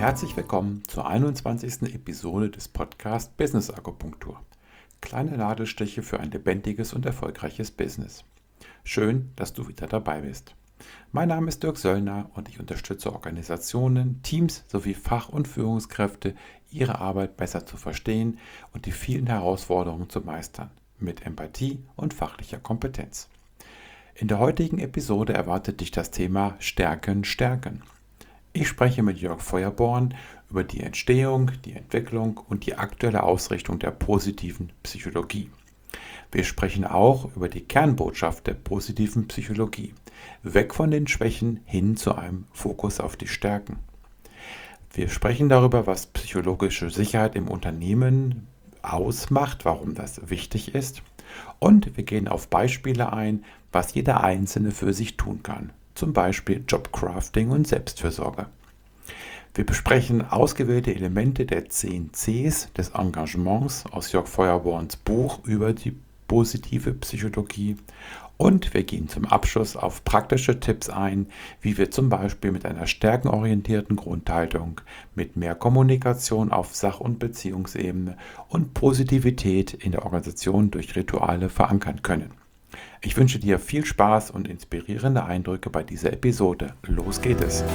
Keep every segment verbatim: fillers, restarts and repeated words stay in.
Herzlich willkommen zur einundzwanzigsten Episode des Podcasts Business Akupunktur. Kleine Nadelstiche für ein lebendiges und erfolgreiches Business. Schön, dass du wieder dabei bist. Mein Name ist Dirk Söllner und ich unterstütze Organisationen, Teams sowie Fach- und Führungskräfte, ihre Arbeit besser zu verstehen und die vielen Herausforderungen zu meistern, mit Empathie und fachlicher Kompetenz. In der heutigen Episode erwartet dich das Thema Stärken, Stärken. Ich spreche mit Jörg Feuerborn über die Entstehung, die Entwicklung und die aktuelle Ausrichtung der positiven Psychologie. Wir sprechen auch über die Kernbotschaft der positiven Psychologie. Weg von den Schwächen hin zu einem Fokus auf die Stärken. Wir sprechen darüber, was psychologische Sicherheit im Unternehmen ausmacht, warum das wichtig ist. Und wir gehen auf Beispiele ein, was jeder Einzelne für sich tun kann. Zum Beispiel Jobcrafting und Selbstfürsorge. Wir besprechen ausgewählte Elemente der zehn Cs des Engagements aus Jörg Feuerborns Buch über die positive Psychologie. Und wir gehen zum Abschluss auf praktische Tipps ein, wie wir zum Beispiel mit einer stärkenorientierten Grundhaltung, mit mehr Kommunikation auf Sach- und Beziehungsebene und Positivität in der Organisation durch Rituale verankern können. Ich wünsche dir viel Spaß und inspirierende Eindrücke bei dieser Episode. Los geht es!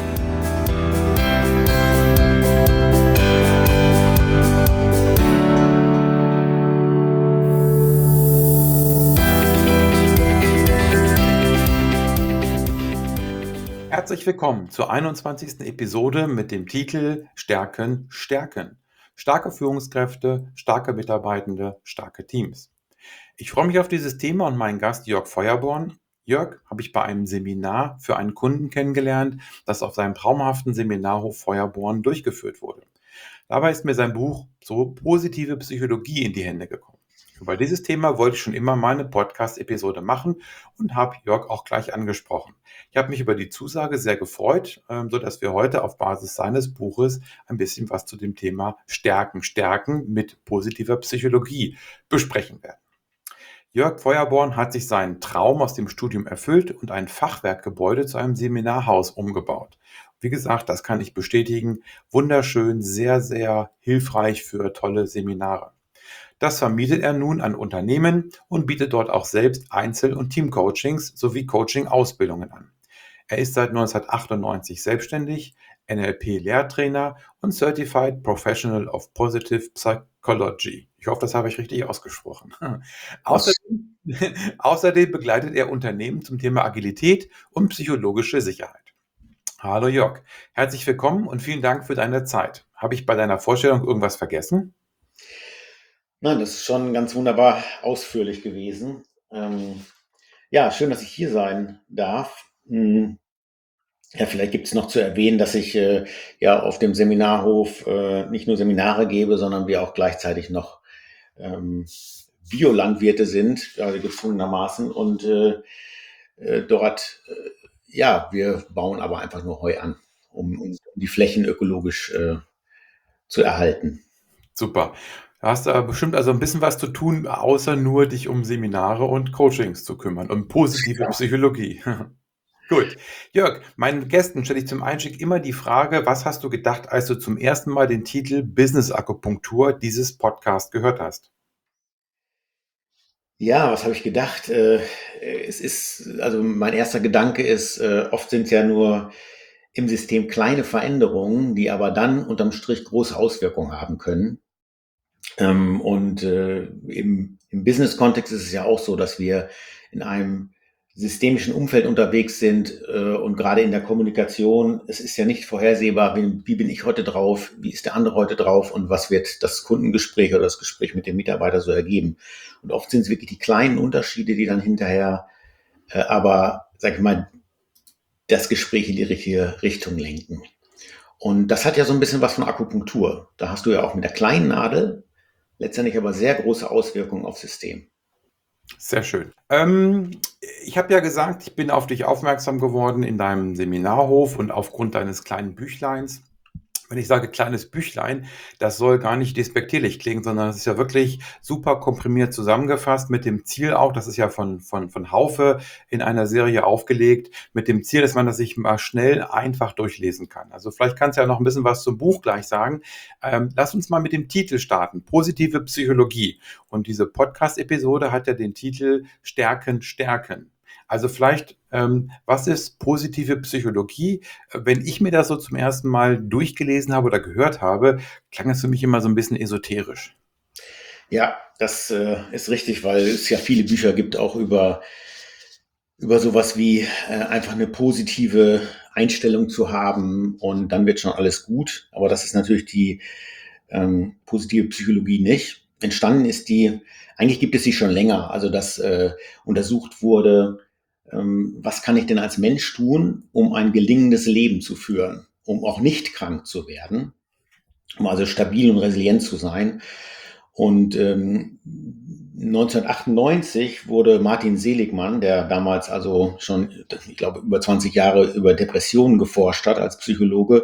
Herzlich willkommen zur einundzwanzigsten Episode mit dem Titel Stärken, Stärken. Starke Führungskräfte, starke Mitarbeitende, starke Teams. Ich freue mich auf dieses Thema und meinen Gast Jörg Feuerborn. Jörg habe ich bei einem Seminar für einen Kunden kennengelernt, das auf seinem traumhaften Seminarhof Feuerborn durchgeführt wurde. Dabei ist mir sein Buch So positive Psychologie in die Hände gekommen. Über dieses Thema wollte ich schon immer mal eine Podcast-Episode machen und habe Jörg auch gleich angesprochen. Ich habe mich über die Zusage sehr gefreut, ähm, sodass wir heute auf Basis seines Buches ein bisschen was zu dem Thema Stärken, Stärken mit positiver Psychologie besprechen werden. Jörg Feuerborn hat sich seinen Traum aus dem Studium erfüllt und ein Fachwerkgebäude zu einem Seminarhaus umgebaut. Wie gesagt, das kann ich bestätigen. Wunderschön, sehr, sehr hilfreich für tolle Seminare. Das vermietet er nun an Unternehmen und bietet dort auch selbst Einzel- und Teamcoachings sowie Coaching-Ausbildungen an. Er ist seit neunzehnhundertachtundneunzig selbstständig, N L P-Lehrtrainer und Certified Professional of Positive Psychology. Ich hoffe, das habe ich richtig ausgesprochen. Was? Außerdem, außerdem begleitet er Unternehmen zum Thema Agilität und psychologische Sicherheit. Hallo Jörg, herzlich willkommen und vielen Dank für deine Zeit. Habe ich bei deiner Vorstellung irgendwas vergessen? Nein, das ist schon ganz wunderbar ausführlich gewesen. Ähm, ja, schön, dass ich hier sein darf. Hm, ja, vielleicht gibt es noch zu erwähnen, dass ich äh, ja auf dem Seminarhof äh, nicht nur Seminare gebe, sondern wir auch gleichzeitig noch ähm, Biolandwirte sind, also gezwungenermaßen. Und äh, äh, dort, äh, ja, wir bauen aber einfach nur Heu an, um, um die Flächen ökologisch äh, zu erhalten. Super. Da hast du aber bestimmt also ein bisschen was zu tun, außer nur dich um Seminare und Coachings zu kümmern, um positive Psychologie. Gut. Jörg, meinen Gästen stelle ich zum Einstieg immer die Frage, was hast du gedacht, als du zum ersten Mal den Titel Business Akupunktur dieses Podcast gehört hast? Ja, was habe ich gedacht? Äh, es ist, also mein erster Gedanke ist, äh, oft sind ja nur im System kleine Veränderungen, die aber dann unterm Strich große Auswirkungen haben können. Ähm, und äh, im, im Business-Kontext ist es ja auch so, dass wir in einem systemischen Umfeld unterwegs sind äh, und gerade in der Kommunikation, es ist ja nicht vorhersehbar, wie, wie bin ich heute drauf, wie ist der andere heute drauf und was wird das Kundengespräch oder das Gespräch mit dem Mitarbeiter so ergeben. Und oft sind es wirklich die kleinen Unterschiede, die dann hinterher äh, aber, sag ich mal, das Gespräch in die richtige Richtung lenken. Und das hat ja so ein bisschen was von Akupunktur. Da hast du ja auch mit der kleinen Nadel letztendlich aber sehr große Auswirkungen aufs System. Sehr schön. Ähm, ich habe ja gesagt, ich bin auf dich aufmerksam geworden in deinem Seminarhof und aufgrund deines kleinen Büchleins. Wenn ich sage kleines Büchlein, das soll gar nicht despektierlich klingen, sondern es ist ja wirklich super komprimiert zusammengefasst mit dem Ziel auch, das ist ja von, von, von Haufe in einer Serie aufgelegt, mit dem Ziel, dass man das sich mal schnell einfach durchlesen kann. Also vielleicht kannst du ja noch ein bisschen was zum Buch gleich sagen. Ähm, lass uns mal mit dem Titel starten, Positive Psychologie. Und diese Podcast-Episode hat ja den Titel Stärken, Stärken. Also vielleicht, ähm, was ist positive Psychologie? Äh, Wenn ich mir das so zum ersten Mal durchgelesen habe oder gehört habe, klang es für mich immer so ein bisschen esoterisch. Ja, das äh, ist richtig, weil es ja viele Bücher gibt, auch über, über sowas wie äh, einfach eine positive Einstellung zu haben und dann wird schon alles gut. Aber das ist natürlich die ähm, positive Psychologie nicht. Entstanden ist die, eigentlich gibt es sie schon länger, also dass äh, untersucht wurde, ähm, was kann ich denn als Mensch tun, um ein gelingendes Leben zu führen, um auch nicht krank zu werden, um also stabil und resilient zu sein. Und ähm, neunzehnhundertachtundneunzig wurde Martin Seligmann, der damals also schon, ich glaube, über zwanzig Jahre über Depressionen geforscht hat als Psychologe,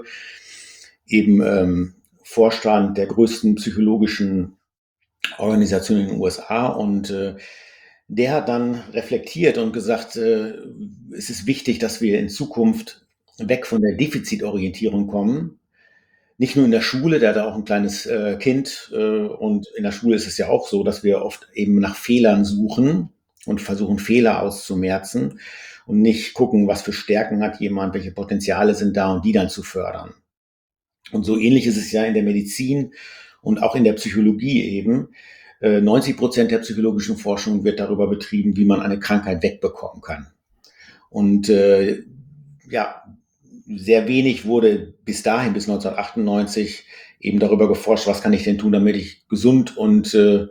eben ähm, Vorstand der größten psychologischen Organisation in den U S A. Und äh, der hat dann reflektiert und gesagt, äh, es ist wichtig, dass wir in Zukunft weg von der Defizitorientierung kommen. Nicht nur in der Schule, der hat auch ein kleines äh, Kind äh, und in der Schule ist es ja auch so, dass wir oft eben nach Fehlern suchen und versuchen, Fehler auszumerzen und nicht gucken, was für Stärken hat jemand, welche Potenziale sind da und die dann zu fördern. Und so ähnlich ist es ja in der Medizin und auch in der Psychologie eben. Äh, neunzig Prozent der psychologischen Forschung wird darüber betrieben, wie man eine Krankheit wegbekommen kann. Und äh, ja, sehr wenig wurde bis dahin, bis neunzehnhundertachtundneunzig, eben darüber geforscht, was kann ich denn tun, damit ich gesund und äh,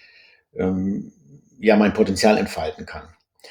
ähm, ja, mein Potenzial entfalten kann.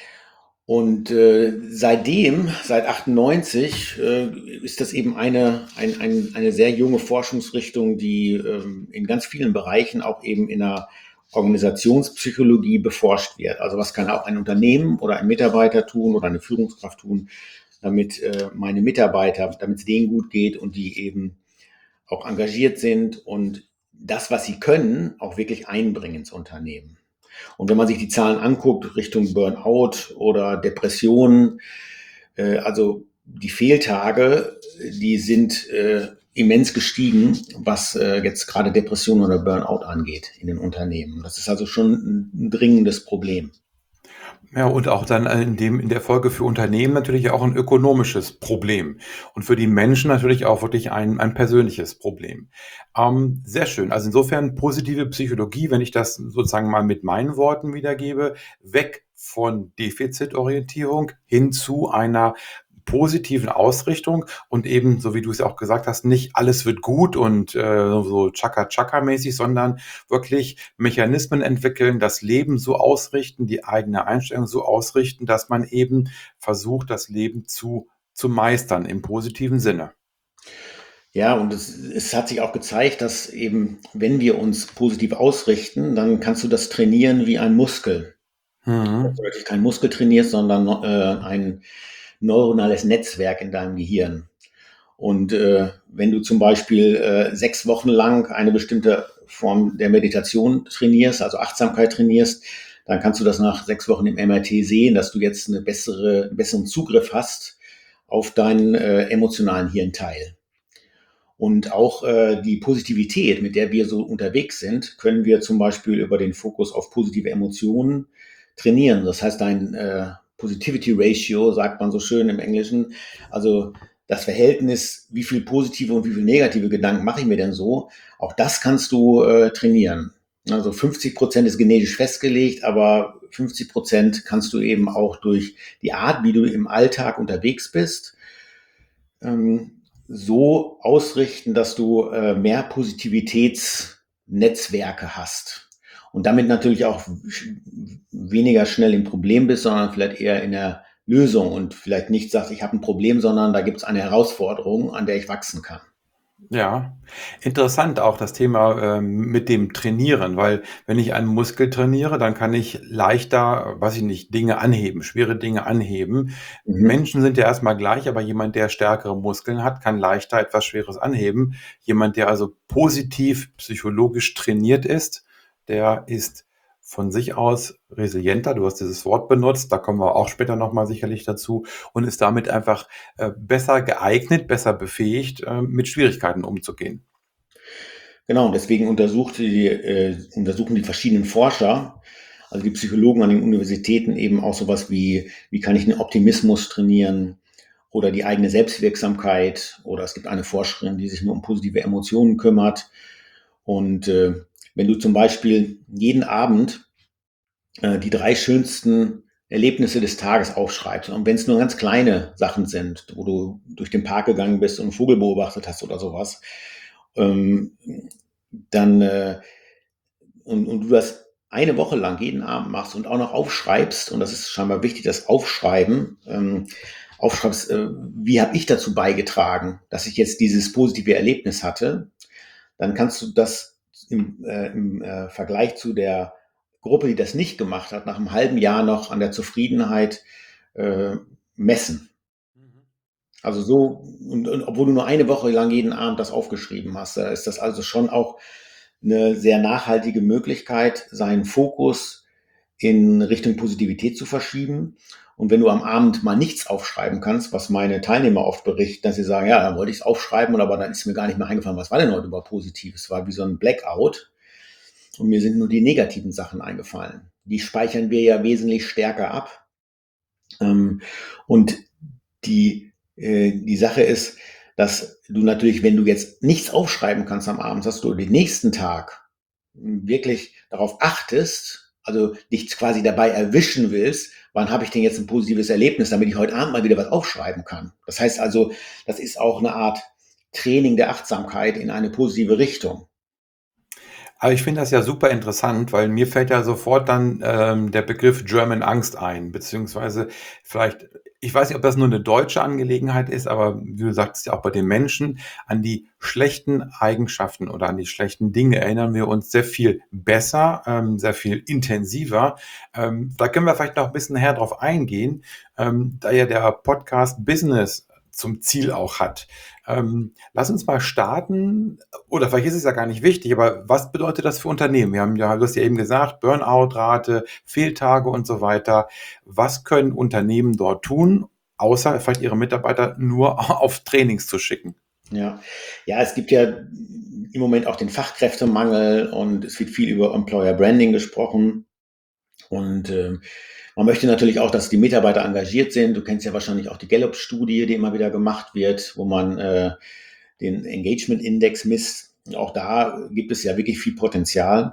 Und äh, seitdem, seit achtundneunzig, äh, ist das eben eine, ein, ein, eine sehr junge Forschungsrichtung, die ähm, in ganz vielen Bereichen auch eben in der Organisationspsychologie beforscht wird. Also was kann auch ein Unternehmen oder ein Mitarbeiter tun oder eine Führungskraft tun, damit äh, meine Mitarbeiter, damit es denen gut geht und die eben auch engagiert sind und das, was sie können, auch wirklich einbringen ins Unternehmen. Und wenn man sich die Zahlen anguckt, Richtung Burnout oder Depressionen, äh, also die Fehltage, die sind äh, immens gestiegen, was äh, jetzt gerade Depression oder Burnout angeht in den Unternehmen. Das ist also schon ein, ein dringendes Problem. Ja, und auch dann äh, in dem, in der Folge für Unternehmen natürlich auch ein ökonomisches Problem und für die Menschen natürlich auch wirklich ein, ein persönliches Problem. Ähm, sehr schön. Also insofern positive Psychologie, wenn ich das sozusagen mal mit meinen Worten wiedergebe, weg von Defizitorientierung hin zu einer positiven Ausrichtung und eben, so wie du es ja auch gesagt hast, nicht alles wird gut und äh, so Chaka-Chaka-mäßig, sondern wirklich Mechanismen entwickeln, das Leben so ausrichten, die eigene Einstellung so ausrichten, dass man eben versucht, das Leben zu, zu meistern im positiven Sinne. Ja, und es, es hat sich auch gezeigt, dass eben, wenn wir uns positiv ausrichten, dann kannst du das trainieren wie ein Muskel. Dass Mhm. du natürlich keinen Muskel trainierst, sondern äh, ein neuronales Netzwerk in deinem Gehirn. Und äh, wenn du zum Beispiel äh, sechs Wochen lang eine bestimmte Form der Meditation trainierst, also Achtsamkeit trainierst, dann kannst du das nach sechs Wochen im M R T sehen, dass du jetzt eine bessere, einen besseren Zugriff hast auf deinen äh, emotionalen Hirnteil. Und auch äh, die Positivität, mit der wir so unterwegs sind, können wir zum Beispiel über den Fokus auf positive Emotionen trainieren. Das heißt, ein äh, Positivity Ratio, sagt man so schön im Englischen, also das Verhältnis, wie viel positive und wie viel negative Gedanken mache ich mir denn so, auch das kannst du äh, trainieren. Also fünfzig Prozent ist genetisch festgelegt, aber fünfzig Prozent kannst du eben auch durch die Art, wie du im Alltag unterwegs bist, ähm, so ausrichten, dass du äh, mehr Positivitätsnetzwerke hast und damit natürlich auch sch- weniger schnell im Problem bist, sondern vielleicht eher in der Lösung und vielleicht nicht sagst, ich habe ein Problem, sondern da gibt es eine Herausforderung, an der ich wachsen kann. Ja, interessant auch das Thema, ähm, mit dem Trainieren, weil wenn ich einen Muskel trainiere, dann kann ich leichter, weiß ich nicht, Dinge anheben, schwere Dinge anheben. Mhm. Menschen sind ja erstmal gleich, aber jemand, der stärkere Muskeln hat, kann leichter etwas Schweres anheben. Jemand, der also positiv psychologisch trainiert ist, der ist von sich aus resilienter. Du hast dieses Wort benutzt, da kommen wir auch später noch mal sicherlich dazu und ist damit einfach äh, besser geeignet, besser befähigt, äh, mit Schwierigkeiten umzugehen. Genau, und deswegen untersucht die, äh, untersuchen die verschiedenen Forscher, also die Psychologen an den Universitäten eben auch sowas wie, wie kann ich den Optimismus trainieren oder die eigene Selbstwirksamkeit, oder es gibt eine Forscherin, die sich nur um positive Emotionen kümmert. Und äh, wenn du zum Beispiel jeden Abend äh, die drei schönsten Erlebnisse des Tages aufschreibst, und wenn es nur ganz kleine Sachen sind, wo du durch den Park gegangen bist und einen Vogel beobachtet hast oder sowas, ähm, dann äh, und, und du das eine Woche lang jeden Abend machst und auch noch aufschreibst, und das ist scheinbar wichtig, das Aufschreiben, ähm, aufschreibst, äh, wie habe ich dazu beigetragen, dass ich jetzt dieses positive Erlebnis hatte, dann kannst du das im, äh, im äh, Vergleich zu der Gruppe, die das nicht gemacht hat, nach einem halben Jahr noch an der Zufriedenheit äh, messen. Mhm. Also so, und, und obwohl du nur eine Woche lang jeden Abend das aufgeschrieben hast, da ist das also schon auch eine sehr nachhaltige Möglichkeit, seinen Fokus in Richtung Positivität zu verschieben. Und wenn du am Abend mal nichts aufschreiben kannst, was meine Teilnehmer oft berichten, dass sie sagen, ja, dann wollte ich es aufschreiben, aber dann ist mir gar nicht mehr eingefallen, was war denn heute über positiv? Es war wie so ein Blackout und mir sind nur die negativen Sachen eingefallen. Die speichern wir ja wesentlich stärker ab. Ähm, und die, äh, die Sache ist, dass du natürlich, wenn du jetzt nichts aufschreiben kannst am Abend, dass du den nächsten Tag wirklich darauf achtest, also dich quasi dabei erwischen willst, wann habe ich denn jetzt ein positives Erlebnis, damit ich heute Abend mal wieder was aufschreiben kann. Das heißt also, das ist auch eine Art Training der Achtsamkeit in eine positive Richtung. Aber ich finde das ja super interessant, weil mir fällt ja sofort dann ähm, der Begriff German Angst ein, beziehungsweise vielleicht, ich weiß nicht, ob das nur eine deutsche Angelegenheit ist, aber wie du sagst ja auch bei den Menschen, an die schlechten Eigenschaften oder an die schlechten Dinge erinnern wir uns sehr viel besser, ähm, sehr viel intensiver. Ähm, da können wir vielleicht noch ein bisschen näher drauf eingehen, ähm, da ja der Podcast Business zum Ziel auch hat. Ähm, lass uns mal starten, oder vielleicht ist es ja gar nicht wichtig, aber was bedeutet das für Unternehmen? Wir haben ja, du hast ja eben gesagt, Burnout-Rate, Fehltage und so weiter. Was können Unternehmen dort tun, außer vielleicht ihre Mitarbeiter nur auf Trainings zu schicken? Ja, ja, es gibt ja im Moment auch den Fachkräftemangel und es wird viel über Employer Branding gesprochen. Und ähm, man möchte natürlich auch, dass die Mitarbeiter engagiert sind. Du kennst ja wahrscheinlich auch die Gallup-Studie, die immer wieder gemacht wird, wo man äh, den Engagement-Index misst. Und auch da gibt es ja wirklich viel Potenzial.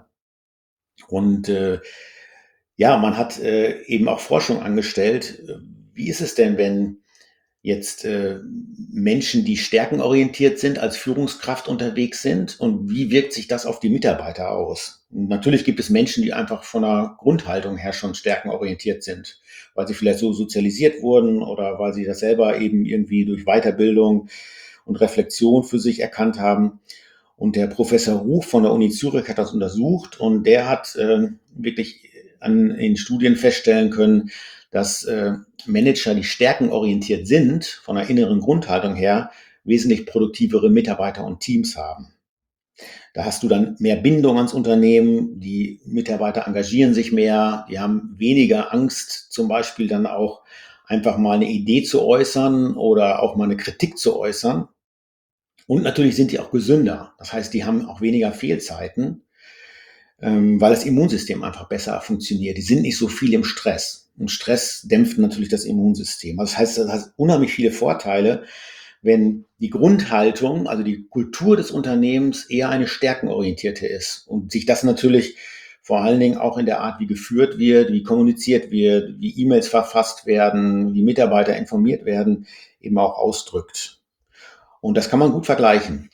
Und äh, ja, man hat äh, eben auch Forschung angestellt. Wie ist es denn, wenn jetzt äh, Menschen, die stärkenorientiert sind, als Führungskraft unterwegs sind, und wie wirkt sich das auf die Mitarbeiter aus? Und natürlich gibt es Menschen, die einfach von der Grundhaltung her schon stärkenorientiert sind, weil sie vielleicht so sozialisiert wurden oder weil sie das selber eben irgendwie durch Weiterbildung und Reflexion für sich erkannt haben. Und der Professor Ruf von der Uni Zürich hat das untersucht, und der hat äh, wirklich an, in Studien feststellen können, dass äh, Manager, die stärkenorientiert sind, von der inneren Grundhaltung her, wesentlich produktivere Mitarbeiter und Teams haben. Da hast du dann mehr Bindung ans Unternehmen, die Mitarbeiter engagieren sich mehr, die haben weniger Angst, zum Beispiel dann auch einfach mal eine Idee zu äußern oder auch mal eine Kritik zu äußern. Und natürlich sind die auch gesünder. Das heißt, die haben auch weniger Fehlzeiten, ähm, weil das Immunsystem einfach besser funktioniert. Die sind nicht so viel im Stress. Und Stress dämpft natürlich das Immunsystem. Also das heißt, das hat unheimlich viele Vorteile, wenn die Grundhaltung, also die Kultur des Unternehmens eher eine stärkenorientierte ist und sich das natürlich vor allen Dingen auch in der Art, wie geführt wird, wie kommuniziert wird, wie E-Mails verfasst werden, wie Mitarbeiter informiert werden, eben auch ausdrückt. Und das kann man gut vergleichen.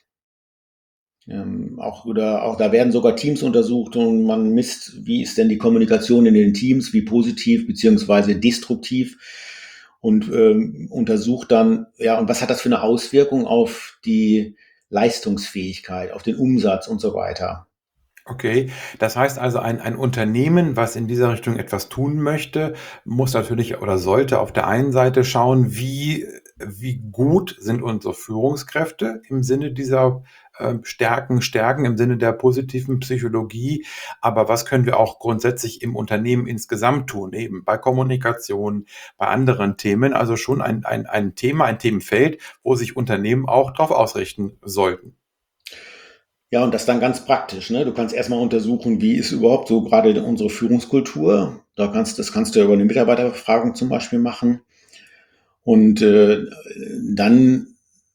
Ähm, auch, oder auch da werden sogar Teams untersucht und man misst, wie ist denn die Kommunikation in den Teams, wie positiv beziehungsweise destruktiv, und ähm, untersucht dann, ja, und was hat das für eine Auswirkung auf die Leistungsfähigkeit, auf den Umsatz und so weiter. Okay, das heißt also, ein, ein Unternehmen, was in dieser Richtung etwas tun möchte, muss natürlich oder sollte auf der einen Seite schauen, wie, wie gut sind unsere Führungskräfte im Sinne dieser äh, Stärken, Stärken, im Sinne der positiven Psychologie. Aber was können wir auch grundsätzlich im Unternehmen insgesamt tun, eben bei Kommunikation, bei anderen Themen? Also schon ein, ein, ein Thema, ein Themenfeld, wo sich Unternehmen auch darauf ausrichten sollten. Ja, und das dann ganz praktisch, ne? Du kannst erstmal untersuchen, wie ist überhaupt so gerade unsere Führungskultur. Da kannst, das kannst du ja über eine Mitarbeiterbefragung zum Beispiel machen. Und äh, dann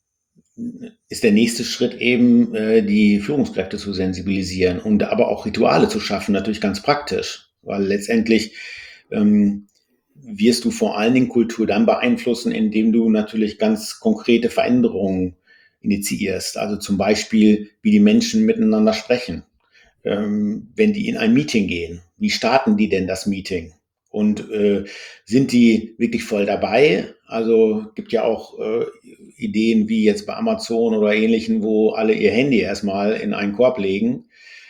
ist der nächste Schritt eben, äh, die Führungskräfte zu sensibilisieren und aber auch Rituale zu schaffen, natürlich ganz praktisch, weil letztendlich ähm, wirst du vor allen Dingen Kultur dann beeinflussen, indem du natürlich ganz konkrete Veränderungen initiierst. Also zum Beispiel, wie die Menschen miteinander sprechen, ähm, wenn die in ein Meeting gehen. Wie starten die denn das Meeting? Und äh, sind die wirklich voll dabei? Also gibt ja auch äh, Ideen wie jetzt bei Amazon oder ähnlichen, wo alle ihr Handy erstmal in einen Korb legen,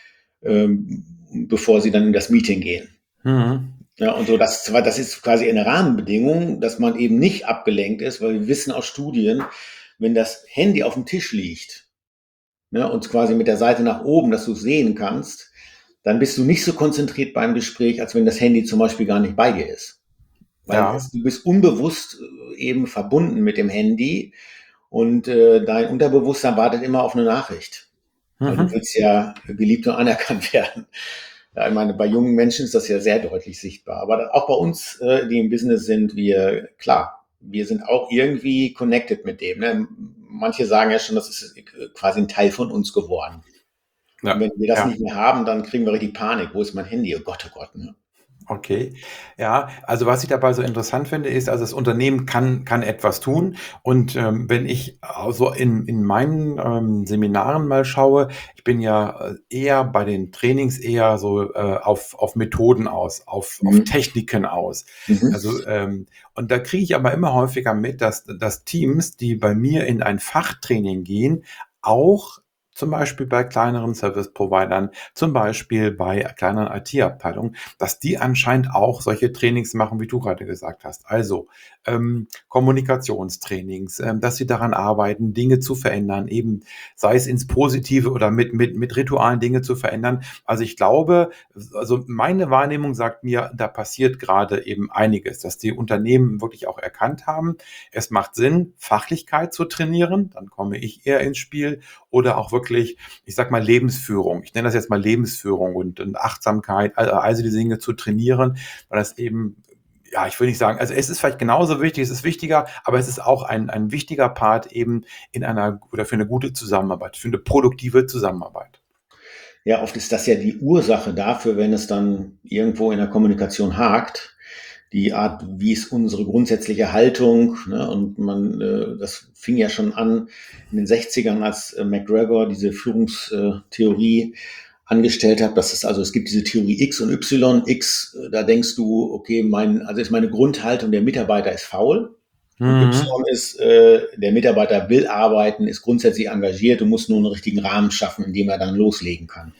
ähm, bevor sie dann in das Meeting gehen. Mhm. Ja, und so, das, das ist quasi eine Rahmenbedingung, dass man eben nicht abgelenkt ist, weil wir wissen aus Studien, wenn das Handy auf dem Tisch liegt, ne, und quasi mit der Seite nach oben, dass du es sehen kannst, dann bist du nicht so konzentriert beim Gespräch, als wenn das Handy zum Beispiel gar nicht bei dir ist. Weil Ja. es, du bist unbewusst äh, eben verbunden mit dem Handy und äh, dein Unterbewusstsein wartet immer auf eine Nachricht. Weil du Mhm. willst ja geliebt und anerkannt werden. Ja, ich meine, bei jungen Menschen ist das ja sehr deutlich sichtbar. Aber auch bei uns, äh, die im Business sind, wir, klar, wir sind auch irgendwie connected mit dem. Ne? Manche sagen ja schon, das ist quasi ein Teil von uns geworden. Und Ja, wenn wir das ja. nicht mehr haben, dann kriegen wir richtig Panik. Wo ist mein Handy? Oh Gott, oh Gott. Ne? Okay. Ja, also was ich dabei so interessant finde, ist, also das Unternehmen kann, kann etwas tun. Und ähm, wenn ich so in, in meinen ähm, Seminaren mal schaue, ich bin ja äh, eher bei den Trainings eher so äh, auf, auf Methoden aus, auf, auf Mhm. Techniken aus. Mhm. Also, ähm, und da kriege ich aber immer häufiger mit, dass, dass Teams, die bei mir in ein Fachtraining gehen, auch zum Beispiel bei kleineren Service-Providern, zum Beispiel bei kleineren I T-Abteilungen, dass die anscheinend auch solche Trainings machen, wie du gerade gesagt hast. Also ähm, Kommunikationstrainings, ähm, dass sie daran arbeiten, Dinge zu verändern, eben sei es ins Positive oder mit, mit, mit Ritualen Dinge zu verändern. Also ich glaube, also meine Wahrnehmung sagt mir, da passiert gerade eben einiges, dass die Unternehmen wirklich auch erkannt haben, es macht Sinn, Fachlichkeit zu trainieren, dann komme ich eher ins Spiel, oder auch wirklich, ich sag mal, Lebensführung. Ich nenne das jetzt mal Lebensführung und, und Achtsamkeit, also, also diese Dinge zu trainieren, weil das eben, ja, ich will nicht sagen, also es ist vielleicht genauso wichtig, es ist wichtiger, aber es ist auch ein, ein wichtiger Part eben in einer oder für eine gute Zusammenarbeit, für eine produktive Zusammenarbeit. Ja, oft ist das ja die Ursache dafür, wenn es dann irgendwo in der Kommunikation hakt. Die Art, wie ist unsere grundsätzliche Haltung, ne? Und man, äh, das fing ja schon an in den sechzigern, als äh, McGregor diese Führungstheorie angestellt hat. Das ist also, es gibt diese Theorie X und Y. X, äh, da denkst du, okay, mein, also ist meine Grundhaltung, der Mitarbeiter ist faul. Und Mhm. Y ist, äh, der Mitarbeiter will arbeiten, ist grundsätzlich engagiert und muss nur einen richtigen Rahmen schaffen, in dem er dann loslegen kann.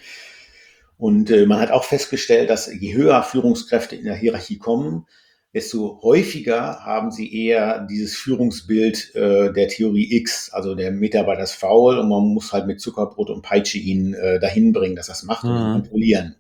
Und äh, man hat auch festgestellt, dass je höher Führungskräfte in der Hierarchie kommen, desto häufiger haben sie eher dieses Führungsbild äh, der Theorie X, also der Mitarbeiter ist faul und man muss halt mit Zuckerbrot und Peitsche ihn äh, dahin bringen, dass er es macht und ihn Mhm. kontrollieren.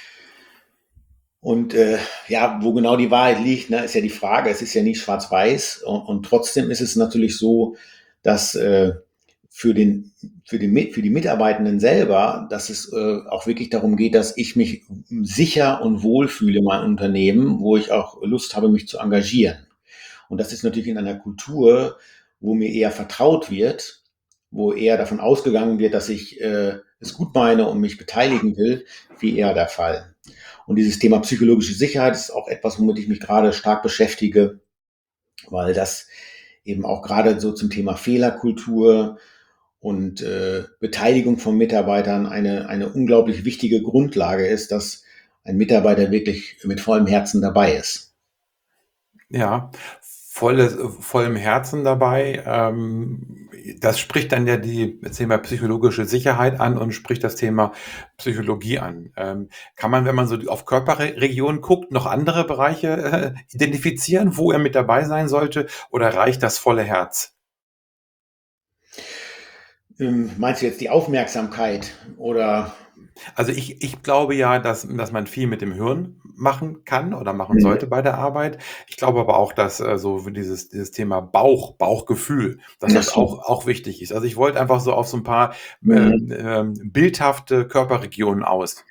Und äh, ja, wo genau die Wahrheit liegt, ne, ist ja die Frage. Es ist ja nicht schwarz-weiß und, und trotzdem ist es natürlich so, dass äh, für den für den für die Mitarbeitenden selber, dass es äh, auch wirklich darum geht, dass ich mich sicher und wohl fühle in meinem Unternehmen, wo ich auch Lust habe, mich zu engagieren. Und das ist natürlich in einer Kultur, wo mir eher vertraut wird, wo eher davon ausgegangen wird, dass ich äh, es gut meine und mich beteiligen will, viel eher der Fall. Und dieses Thema psychologische Sicherheit ist auch etwas, womit ich mich gerade stark beschäftige, weil das eben auch gerade so zum Thema Fehlerkultur und äh, Beteiligung von Mitarbeitern eine, eine unglaublich wichtige Grundlage ist, dass ein Mitarbeiter wirklich mit vollem Herzen dabei ist. Ja, volles vollem Herzen dabei. Ähm, das spricht dann ja die das Thema psychologische Sicherheit an und spricht das Thema Psychologie an. Ähm, kann man, wenn man so auf Körperregionen guckt, noch andere Bereiche äh, identifizieren, wo er mit dabei sein sollte, oder reicht das volle Herz? Ähm, meinst du jetzt die Aufmerksamkeit oder? Also ich, ich glaube ja, dass, dass man viel mit dem Hirn machen kann oder machen Mhm. sollte bei der Arbeit. Ich glaube aber auch, dass äh, so wie dieses, dieses Thema Bauch, Bauchgefühl, dass Ach das so. auch, auch wichtig ist. Also ich wollte einfach so auf so ein paar Mhm. ähm, ähm, bildhafte Körperregionen aus.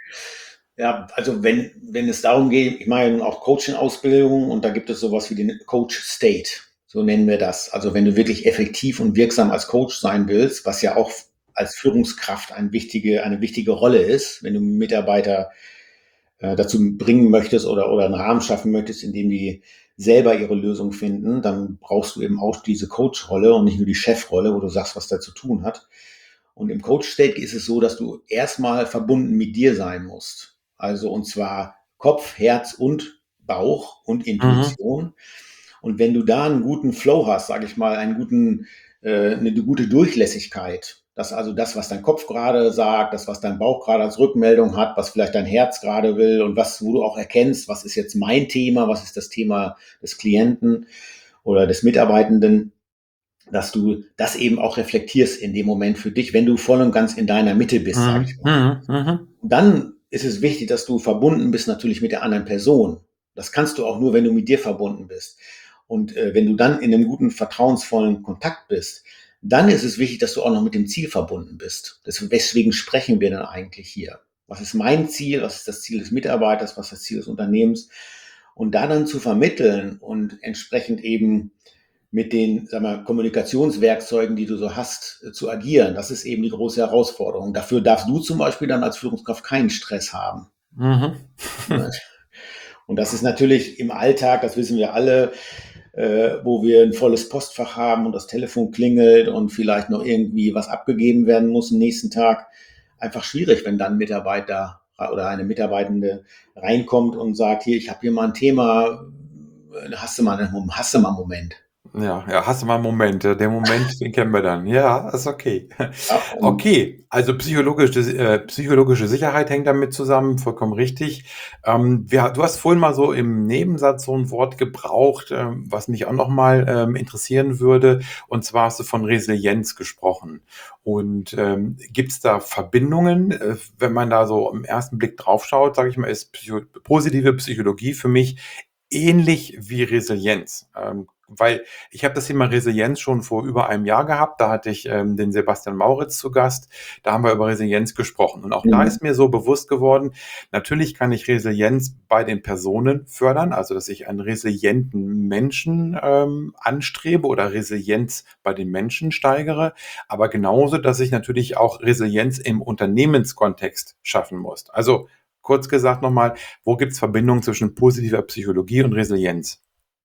Ja, also wenn, wenn es darum geht, ich mache ja nun auch Coaching-Ausbildung und da gibt es sowas wie den Coach State, so nennen wir das. Also wenn du wirklich effektiv und wirksam als Coach sein willst, was ja auch als Führungskraft eine wichtige, eine wichtige Rolle ist, wenn du Mitarbeiter äh, dazu bringen möchtest oder, oder einen Rahmen schaffen möchtest, in dem die selber ihre Lösung finden, dann brauchst du eben auch diese Coach-Rolle und nicht nur die Chefrolle, wo du sagst, was da zu tun hat. Und im Coach-State ist es so, dass du erstmal verbunden mit dir sein musst. Also und zwar Kopf, Herz und Bauch und Mhm. Intuition. Und wenn du da einen guten Flow hast, sage ich mal, einen guten, äh, eine gute Durchlässigkeit, dass also das, was dein Kopf gerade sagt, das, was dein Bauch gerade als Rückmeldung hat, was vielleicht dein Herz gerade will und was, wo du auch erkennst, was ist jetzt mein Thema, was ist das Thema des Klienten oder des Mitarbeitenden, dass du das eben auch reflektierst in dem Moment für dich, wenn du voll und ganz in deiner Mitte bist, sage ich Mhm. mal. Mhm. Mhm. Und dann ist es wichtig, dass du verbunden bist natürlich mit der anderen Person. Das kannst du auch nur, wenn du mit dir verbunden bist. Und äh, wenn du dann in einem guten, vertrauensvollen Kontakt bist, dann ist es wichtig, dass du auch noch mit dem Ziel verbunden bist. Deswegen sprechen wir dann eigentlich hier. Was ist mein Ziel? Was ist das Ziel des Mitarbeiters? Was ist das Ziel des Unternehmens? Und da dann zu vermitteln und entsprechend eben mit den, sag mal, Kommunikationswerkzeugen, die du so hast, äh, zu agieren. Das ist eben die große Herausforderung. Dafür darfst du zum Beispiel dann als Führungskraft keinen Stress haben. Mhm. Ne? Und das ist natürlich im Alltag, das wissen wir alle, äh, wo wir ein volles Postfach haben und das Telefon klingelt und vielleicht noch irgendwie was abgegeben werden muss am nächsten Tag, einfach schwierig, wenn dann ein Mitarbeiter oder eine Mitarbeitende reinkommt und sagt, hier, ich habe hier mal ein Thema, hast du mal einen, hast du mal einen Moment? Ja, ja, hast du mal 'n Moment. Äh, den Moment, den kennen wir dann. Ja, ist okay. Ja, und Okay, also psychologische äh, psychologische Sicherheit hängt damit zusammen, vollkommen richtig. Ähm, wir du hast vorhin mal so im Nebensatz so 'n Wort gebraucht, ähm, was mich auch noch mal, ähm, interessieren würde, und zwar hast du von Resilienz gesprochen. Und, ähm, gibt's da Verbindungen? Äh, wenn man da so im ersten Blick drauf schaut, sage ich mal, ist Psycho positive Psychologie für mich ähnlich wie Resilienz. Ähm, weil ich habe das Thema Resilienz schon vor über einem Jahr gehabt. Da hatte ich, ähm, den Sebastian Mauritz zu Gast. Da haben wir über Resilienz gesprochen. Und auch da mhm. ist mir so bewusst geworden, natürlich kann ich Resilienz bei den Personen fördern, also dass ich einen resilienten Menschen, ähm, anstrebe oder Resilienz bei den Menschen steigere, aber genauso, dass ich natürlich auch Resilienz im Unternehmenskontext schaffen muss. Also, kurz gesagt nochmal, wo gibt's Verbindungen zwischen positiver Psychologie und Resilienz?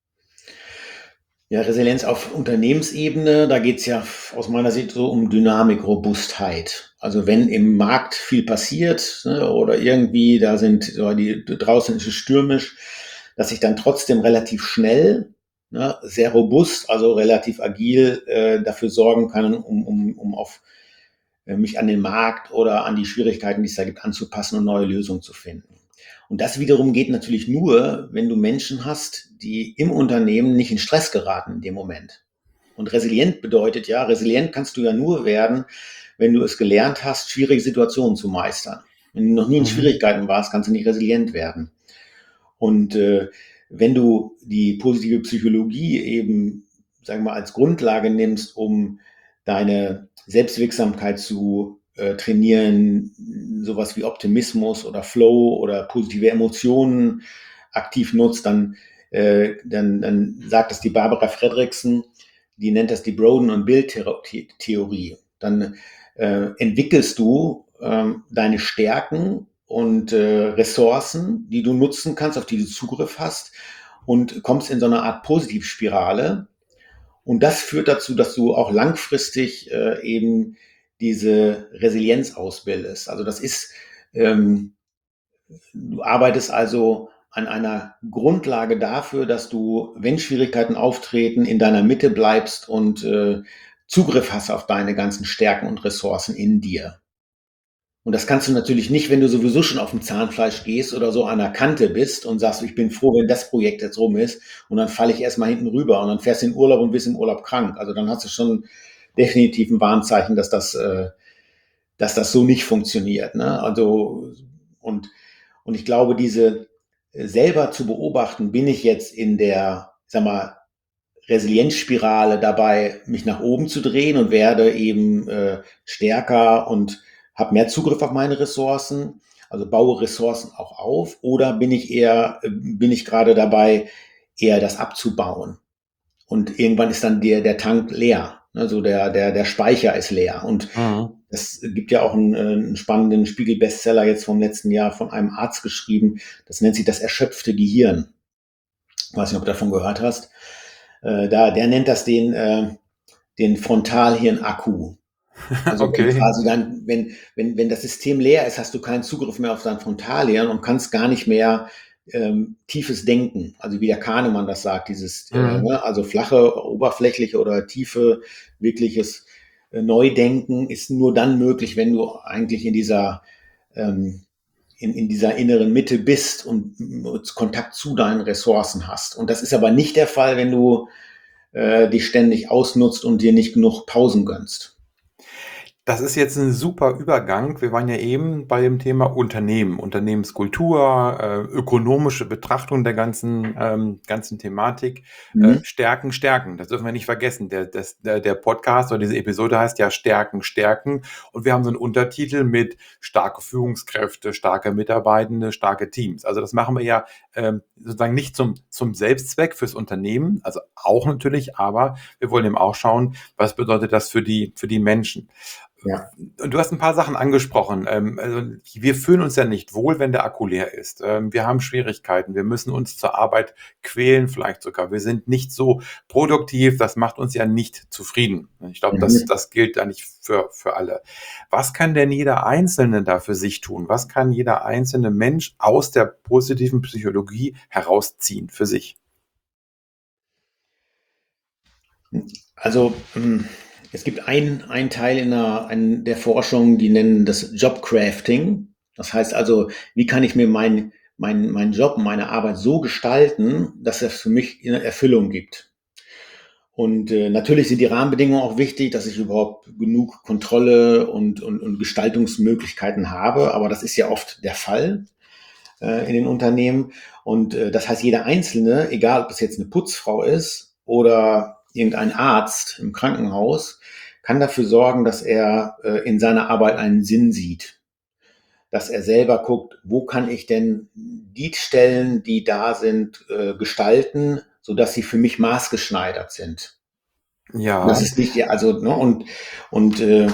Ja, Resilienz auf Unternehmensebene, da geht's ja aus meiner Sicht so um Dynamik, Robustheit. Also wenn im Markt viel passiert, ne, oder irgendwie da sind so die draußen ist es stürmisch, dass ich dann trotzdem relativ schnell, ne, sehr robust, also relativ agil äh, dafür sorgen kann, um, um, um auf äh, mich an den Markt oder an die Schwierigkeiten, die es da gibt, anzupassen und neue Lösungen zu finden. Und das wiederum geht natürlich nur, wenn du Menschen hast, die im Unternehmen nicht in Stress geraten in dem Moment. Und resilient bedeutet ja, resilient kannst du ja nur werden, wenn du es gelernt hast, schwierige Situationen zu meistern. Wenn du noch nie in Mhm. Schwierigkeiten warst, kannst du nicht resilient werden. Und äh, wenn du die positive Psychologie eben, sagen wir mal, als Grundlage nimmst, um deine Selbstwirksamkeit zu äh, trainieren, sowas wie Optimismus oder Flow oder positive Emotionen aktiv nutzt, dann, äh, dann, dann sagt es die Barbara Fredrickson, die nennt das die Broden- und Bild-Theorie. Dann äh, entwickelst du ähm, deine Stärken und äh, Ressourcen, die du nutzen kannst, auf die du Zugriff hast und kommst in so eine Art Positivspirale. Und das führt dazu, dass du auch langfristig äh, eben diese Resilienz ausbildest. Also das ist, ähm, du arbeitest also an einer Grundlage dafür, dass du, wenn Schwierigkeiten auftreten, in deiner Mitte bleibst und äh, Zugriff hast auf deine ganzen Stärken und Ressourcen in dir. Und das kannst du natürlich nicht, wenn du sowieso schon auf dem Zahnfleisch gehst oder so an der Kante bist und sagst, ich bin froh, wenn das Projekt jetzt rum ist und dann falle ich erstmal hinten rüber und dann fährst du in Urlaub und bist im Urlaub krank. Also dann hast du schon definitiv ein Warnzeichen, dass das, äh, dass das so nicht funktioniert. Ne? Also und, und ich glaube, diese äh, selber zu beobachten, bin ich jetzt in der, sag mal, Resilienzspirale dabei, mich nach oben zu drehen und werde eben äh, stärker und habe mehr Zugriff auf meine Ressourcen, also baue Ressourcen auch auf, oder bin ich eher, äh, bin ich gerade dabei, eher das abzubauen? Und irgendwann ist dann der, der Tank leer. Also der, der, der Speicher ist leer. Und Mhm. es gibt ja auch einen, äh, einen spannenden Spiegel-Bestseller jetzt vom letzten Jahr von einem Arzt geschrieben. Das nennt sich das erschöpfte Gehirn. Ich weiß nicht, ob du davon gehört hast. Äh, da, der nennt das den, äh, den Frontalhirn-Akku. Also wenn Okay. quasi dann, wenn, wenn, wenn das System leer ist, hast du keinen Zugriff mehr auf dein Frontalhirn und kannst gar nicht mehr ähm, tiefes Denken, also wie der Kahnemann das sagt, dieses, äh, Mhm. ne, also flache, oberflächliche oder tiefe, wirkliches äh, Neudenken ist nur dann möglich, wenn du eigentlich in dieser ähm, in, in dieser inneren Mitte bist und äh, Kontakt zu deinen Ressourcen hast. Und das ist aber nicht der Fall, wenn du äh, dich ständig ausnutzt und dir nicht genug Pausen gönnst. Das ist jetzt ein super Übergang. Wir waren ja eben bei dem Thema Unternehmen, Unternehmenskultur, äh, ökonomische Betrachtung der ganzen, ähm, ganzen Thematik. Äh, Mhm. Stärken, Stärken, das dürfen wir nicht vergessen. Der, das, der, der Podcast oder diese Episode heißt ja Stärken, Stärken. Und wir haben so einen Untertitel mit starke Führungskräfte, starke Mitarbeitende, starke Teams. Also das machen wir ja ähm, sozusagen nicht zum, zum Selbstzweck fürs Unternehmen, also auch natürlich, aber wir wollen eben auch schauen, was bedeutet das für die, für die Menschen. Ja. Und du hast ein paar Sachen angesprochen. Ähm, also wir fühlen uns ja nicht wohl, wenn der Akku leer ist. Ähm, wir haben Schwierigkeiten. Wir müssen uns zur Arbeit quälen, vielleicht sogar. Wir sind nicht so produktiv. Das macht uns ja nicht zufrieden. Ich glaube, das, Mhm. das gilt eigentlich für, für alle. Was kann denn jeder Einzelne da für sich tun? Was kann jeder einzelne Mensch aus der positiven Psychologie herausziehen für sich? Also ähm, es gibt einen, einen Teil in der, in der Forschung, die nennen das Jobcrafting. Das heißt also, wie kann ich mir meinen mein, mein Job, meine Arbeit so gestalten, dass es für mich eine Erfüllung gibt. Und äh, natürlich sind die Rahmenbedingungen auch wichtig, dass ich überhaupt genug Kontrolle und, und, und Gestaltungsmöglichkeiten habe. Aber das ist ja oft der Fall äh, in den Unternehmen. Und äh, das heißt, jeder Einzelne, egal ob es jetzt eine Putzfrau ist oder irgendein Arzt im Krankenhaus, kann dafür sorgen, dass er äh, in seiner Arbeit einen Sinn sieht. Dass er selber guckt, wo kann ich denn die Stellen, die da sind, äh, gestalten, sodass sie für mich maßgeschneidert sind. Das Ja. ist nicht, ja, also, ne, und, und äh,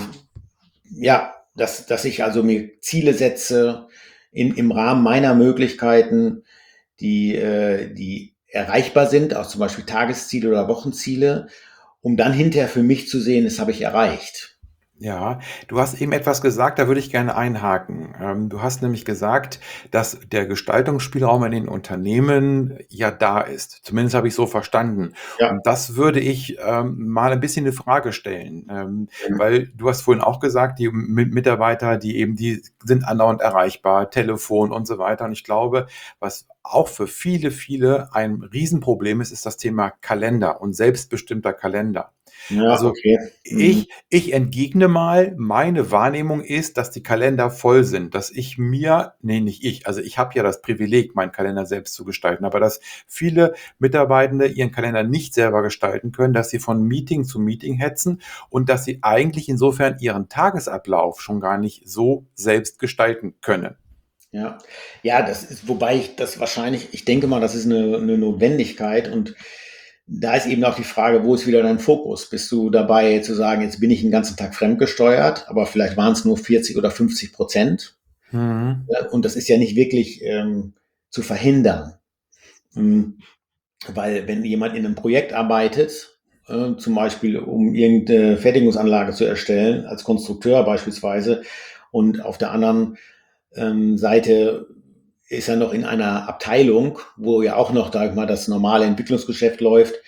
ja, dass, dass ich also mir Ziele setze in, im Rahmen meiner Möglichkeiten, die, äh, die erreichbar sind, auch zum Beispiel Tagesziele oder Wochenziele, um dann hinterher für mich zu sehen, das habe ich erreicht. Ja, du hast eben etwas gesagt, da würde ich gerne einhaken. Ähm, du hast nämlich gesagt, dass der Gestaltungsspielraum in den Unternehmen ja da ist. Zumindest habe ich so verstanden. Ja. Und das würde ich ähm, mal ein bisschen in Frage stellen, ähm, weil du hast vorhin auch gesagt, die Mi- Mitarbeiter, die eben, die sind andauernd erreichbar, Telefon und so weiter. Und ich glaube, was auch für viele, viele ein Riesenproblem ist, ist das Thema Kalender und selbstbestimmter Kalender. Ja, Also okay. Mhm. ich ich entgegne mal, meine Wahrnehmung ist, dass die Kalender voll sind, dass ich mir ne, nicht ich, also ich habe ja das Privileg, meinen Kalender selbst zu gestalten, aber dass viele Mitarbeitende ihren Kalender nicht selber gestalten können, dass sie von Meeting zu Meeting hetzen und dass sie eigentlich insofern ihren Tagesablauf schon gar nicht so selbst gestalten können. Ja, ja, das ist, wobei ich das wahrscheinlich, ich denke mal, das ist eine, eine Notwendigkeit und da ist eben auch die Frage, wo ist wieder dein Fokus? Bist du dabei zu sagen, jetzt bin ich den ganzen Tag fremdgesteuert, aber vielleicht waren es nur vierzig oder fünfzig Prozent? Mhm. Ja, und das ist ja nicht wirklich ähm, zu verhindern. Mhm. Weil wenn jemand in einem Projekt arbeitet, äh, zum Beispiel um irgendeine Fertigungsanlage zu erstellen, als Konstrukteur beispielsweise, und auf der anderen ähm, Seite ist er noch in einer Abteilung, wo ja auch noch, sag ich mal, das normale Entwicklungsgeschäft läuft,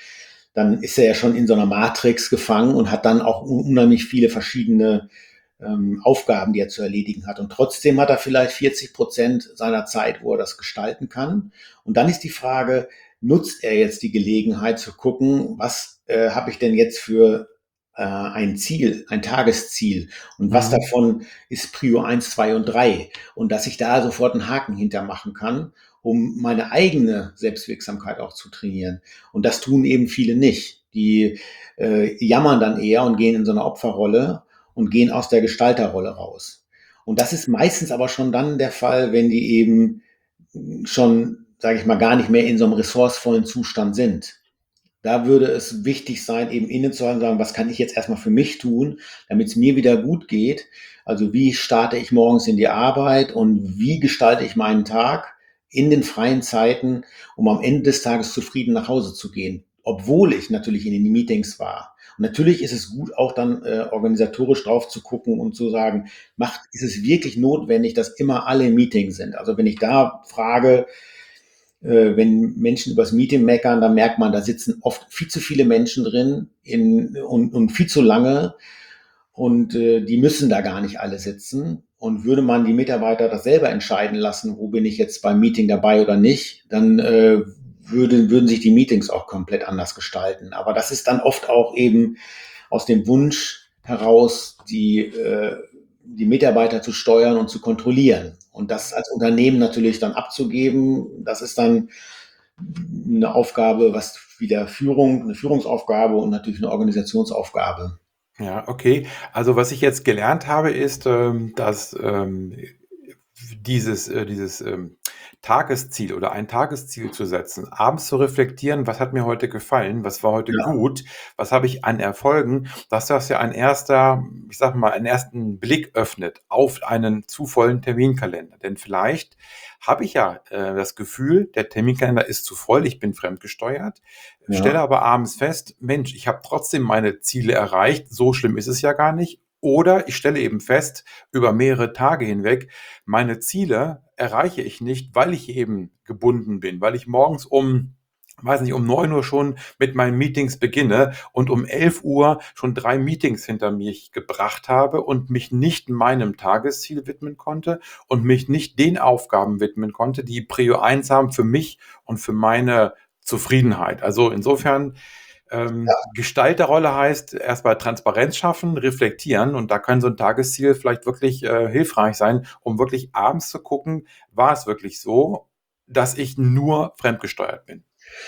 dann ist er ja schon in so einer Matrix gefangen und hat dann auch unheimlich viele verschiedene ähm, Aufgaben, die er zu erledigen hat. Und trotzdem hat er vielleicht vierzig Prozent seiner Zeit, wo er das gestalten kann. Und dann ist die Frage, nutzt er jetzt die Gelegenheit zu gucken, was äh, habe ich denn jetzt für äh, ein Ziel, ein Tagesziel und was Mhm. davon ist Prio eins, zwei und drei und dass ich da sofort einen Haken hintermachen kann, um meine eigene Selbstwirksamkeit auch zu trainieren. Und das tun eben viele nicht. Die äh, jammern dann eher und gehen in so eine Opferrolle und gehen aus der Gestalterrolle raus. Und das ist meistens aber schon dann der Fall, wenn die eben schon, sage ich mal, gar nicht mehr in so einem ressourcevollen Zustand sind. Da würde es wichtig sein, eben innezuhalten und sagen, was kann ich jetzt erstmal für mich tun, damit es mir wieder gut geht? Also wie starte ich morgens in die Arbeit und wie gestalte ich meinen Tag in den freien Zeiten, um am Ende des Tages zufrieden nach Hause zu gehen, obwohl ich natürlich in den Meetings war. Und natürlich ist es gut, auch dann äh, organisatorisch drauf zu gucken und zu sagen, macht, ist es wirklich notwendig, dass immer alle im Meeting sind? Also wenn ich da frage, äh, wenn Menschen übers Meeting meckern, dann merkt man, da sitzen oft viel zu viele Menschen drin in, und, und viel zu lange und äh, die müssen da gar nicht alle sitzen. Und würde man die Mitarbeiter das selber entscheiden lassen, wo bin ich jetzt beim Meeting dabei oder nicht, dann äh, würde, würden sich die Meetings auch komplett anders gestalten. Aber das ist dann oft auch eben aus dem Wunsch heraus, die, äh, die Mitarbeiter zu steuern und zu kontrollieren. Und das als Unternehmen natürlich dann abzugeben, das ist dann eine Aufgabe, was wieder Führung, eine Führungsaufgabe und natürlich eine Organisationsaufgabe. Ja, okay. Also was ich jetzt gelernt habe, ist, ähm, dass ähm, dieses, äh, dieses ähm, Tagesziel oder ein Tagesziel zu setzen, abends zu reflektieren, was hat mir heute gefallen, was war heute Ja, gut, was habe ich an Erfolgen, dass das ja ein erster, ich sag mal, einen ersten Blick öffnet auf einen zu vollen Terminkalender. Denn vielleicht habe ich ja äh, das Gefühl, der Terminkalender ist zu voll, ich bin fremdgesteuert, stelle ja. aber abends fest, Mensch, ich habe trotzdem meine Ziele erreicht, so schlimm ist es ja gar nicht. Oder ich stelle eben fest, über mehrere Tage hinweg, meine Ziele erreiche ich nicht, weil ich eben gebunden bin, weil ich morgens um, weiß nicht, um neun Uhr schon mit meinen Meetings beginne und um elf Uhr schon drei Meetings hinter mich gebracht habe und mich nicht meinem Tagesziel widmen konnte und mich nicht den Aufgaben widmen konnte, die Prio eins haben für mich und für meine Zufriedenheit. Also insofern ähm, Gestalterrolle heißt erstmal Transparenz schaffen, reflektieren und da kann so ein Tagesziel vielleicht wirklich äh, hilfreich sein, um wirklich abends zu gucken, war es wirklich so, dass ich nur fremdgesteuert bin.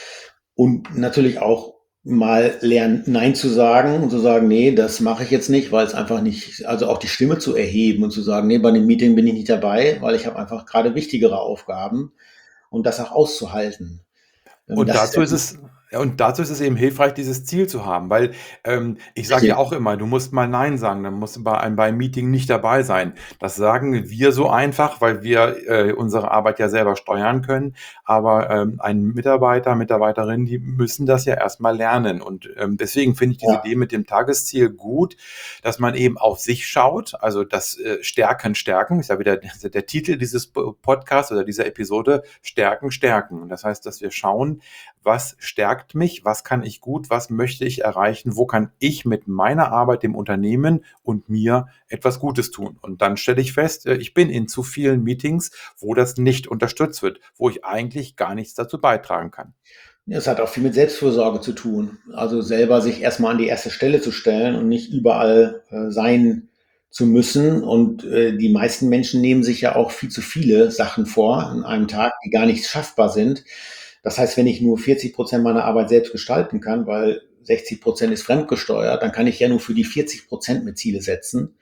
Und natürlich auch mal lernen, Nein zu sagen und zu sagen, nee, das mache ich jetzt nicht, weil es einfach nicht, also auch die Stimme zu erheben und zu sagen, nee, bei dem Meeting bin ich nicht dabei, weil ich habe einfach gerade wichtigere Aufgaben und das auch auszuhalten. Ähm, Und Das ist dazu ist ja es ja, und dazu ist es eben hilfreich, dieses Ziel zu haben, weil, ähm, ich sage ja richtig. auch immer, du musst mal nein sagen, dann musst du bei einem beim Meeting nicht dabei sein. Das sagen wir so einfach, weil wir, äh, unsere Arbeit ja selber steuern können, aber, ähm, ein Mitarbeiter, Mitarbeiterin, die müssen das ja erst mal lernen und, ähm, deswegen finde ich diese Ja, Idee mit dem Tagesziel gut, dass man eben auf sich schaut, also das, äh, Stärken, Stärken ist ja wieder der der Titel dieses Po Podcasts oder dieser Episode, Stärken, Stärken. Und das heißt, dass wir schauen, was stärkt mich, was kann ich gut, was möchte ich erreichen, wo kann ich mit meiner Arbeit dem Unternehmen und mir etwas Gutes tun. Und dann stelle ich fest, äh, ich bin in zu vielen Meetings, wo das nicht unterstützt wird, wo ich eigentlich gar nichts dazu beitragen kann. es hat auch viel mit Selbstfürsorge zu tun. Also selber sich erstmal an die erste Stelle zu stellen und nicht überall äh, sein zu müssen. Und äh, die meisten Menschen nehmen sich ja auch viel zu viele Sachen vor an einem Tag, die gar nicht schaffbar sind. Das heißt, wenn ich nur vierzig Prozent meiner Arbeit selbst gestalten kann, weil sechzig Prozent ist fremdgesteuert, dann kann ich ja nur für die vierzig Prozent mit Ziele setzen.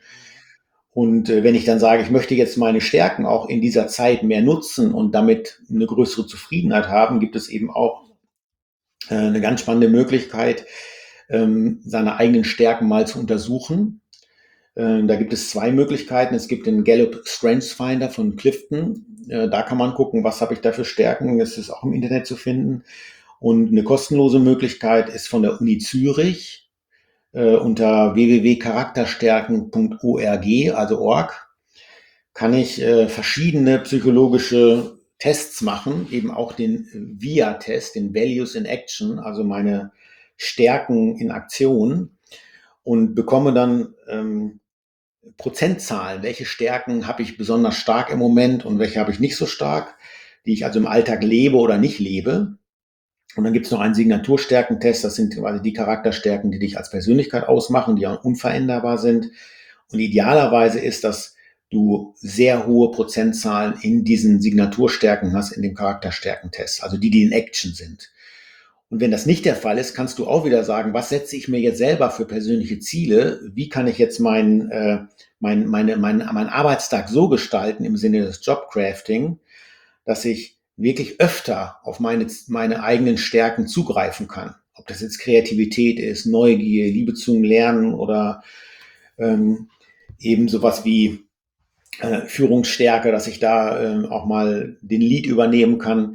Und äh, wenn ich dann sage, ich möchte jetzt meine Stärken auch in dieser Zeit mehr nutzen und damit eine größere Zufriedenheit haben, gibt es eben auch äh, eine ganz spannende Möglichkeit, ähm, seine eigenen Stärken mal zu untersuchen. Äh, da gibt es zwei Möglichkeiten. Es gibt den Gallup Strengths Finder von Clifton. Äh, da kann man gucken, was habe ich da für Stärken. Das ist auch im Internet zu finden. Und eine kostenlose Möglichkeit ist von der Uni Zürich äh, unter w w w punkt charakterstärken punkt org, also org, kann ich äh, verschiedene psychologische Tests machen, eben auch den V I A-Test, den Values in Action, also meine Stärken in Aktion und bekomme dann ähm, Prozentzahlen. Welche Stärken habe ich besonders stark im Moment und welche habe ich nicht so stark, die ich also im Alltag lebe oder nicht lebe. Und dann gibt es noch einen Signaturstärkentest. Das sind quasi die Charakterstärken, die dich als Persönlichkeit ausmachen, die auch unveränderbar sind. Und idealerweise ist, dass du sehr hohe Prozentzahlen in diesen Signaturstärken hast, in dem Charakterstärkentest, also die, die in Action sind. Und wenn das nicht der Fall ist, kannst du auch wieder sagen, was setze ich mir jetzt selber für persönliche Ziele? Wie kann ich jetzt mein, äh, mein, meine, mein, meinen Arbeitstag so gestalten im Sinne des Jobcrafting, dass ich wirklich öfter auf meine, meine eigenen Stärken zugreifen kann. Ob das jetzt Kreativität ist, Neugier, Liebe zum Lernen oder ähm, eben sowas wie äh, Führungsstärke, dass ich da äh, auch mal den Lead übernehmen kann.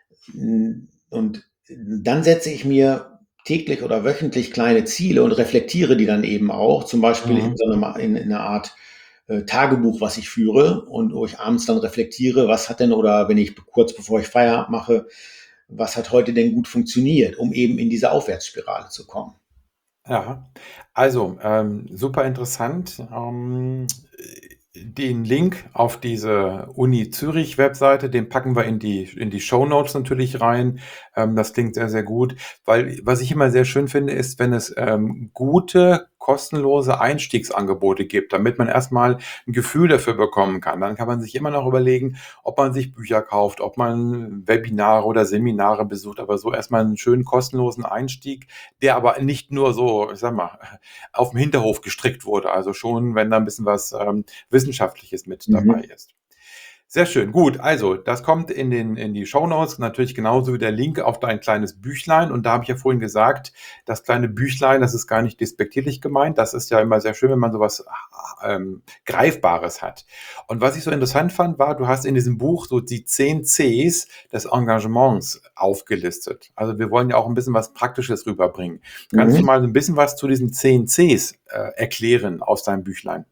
Und dann setze ich mir täglich oder wöchentlich kleine Ziele und reflektiere die dann eben auch, zum Beispiel in Mhm. so einer, in, in einer Art äh, Tagebuch, was ich führe und wo ich abends dann reflektiere, was hat denn, oder wenn ich kurz bevor ich Feierabend mache, was hat heute denn gut funktioniert, um eben in diese Aufwärtsspirale zu kommen. Ja, also ähm, super interessant. Ähm, den Link auf diese Uni Zürich Webseite, den packen wir in die in die Shownotes natürlich rein. Ähm, das klingt sehr, sehr gut, weil was ich immer sehr schön finde, ist, wenn es ähm, gute, kostenlose Einstiegsangebote gibt, damit man erstmal ein Gefühl dafür bekommen kann. Dann kann man sich immer noch überlegen, ob man sich Bücher kauft, ob man Webinare oder Seminare besucht, aber so erstmal einen schönen kostenlosen Einstieg, der aber nicht nur so, ich sag mal, auf dem Hinterhof gestrickt wurde. Also schon, wenn da ein bisschen was ähm, Wissenschaftliches mit dabei Mhm. ist. Sehr schön. Gut, also das kommt in den in die Shownotes, natürlich genauso wie der Link auf dein kleines Büchlein. Und da habe ich ja vorhin gesagt, das kleine Büchlein, das ist gar nicht despektierlich gemeint. Das ist ja immer sehr schön, wenn man sowas ähm, Greifbares hat. Und was ich so interessant fand, war, du hast in diesem Buch so die zehn Cs des Engagements aufgelistet. Also wir wollen ja auch ein bisschen was Praktisches rüberbringen. Kannst du Mhm. mal ein bisschen was zu diesen zehn Cs äh, erklären aus deinem Büchlein?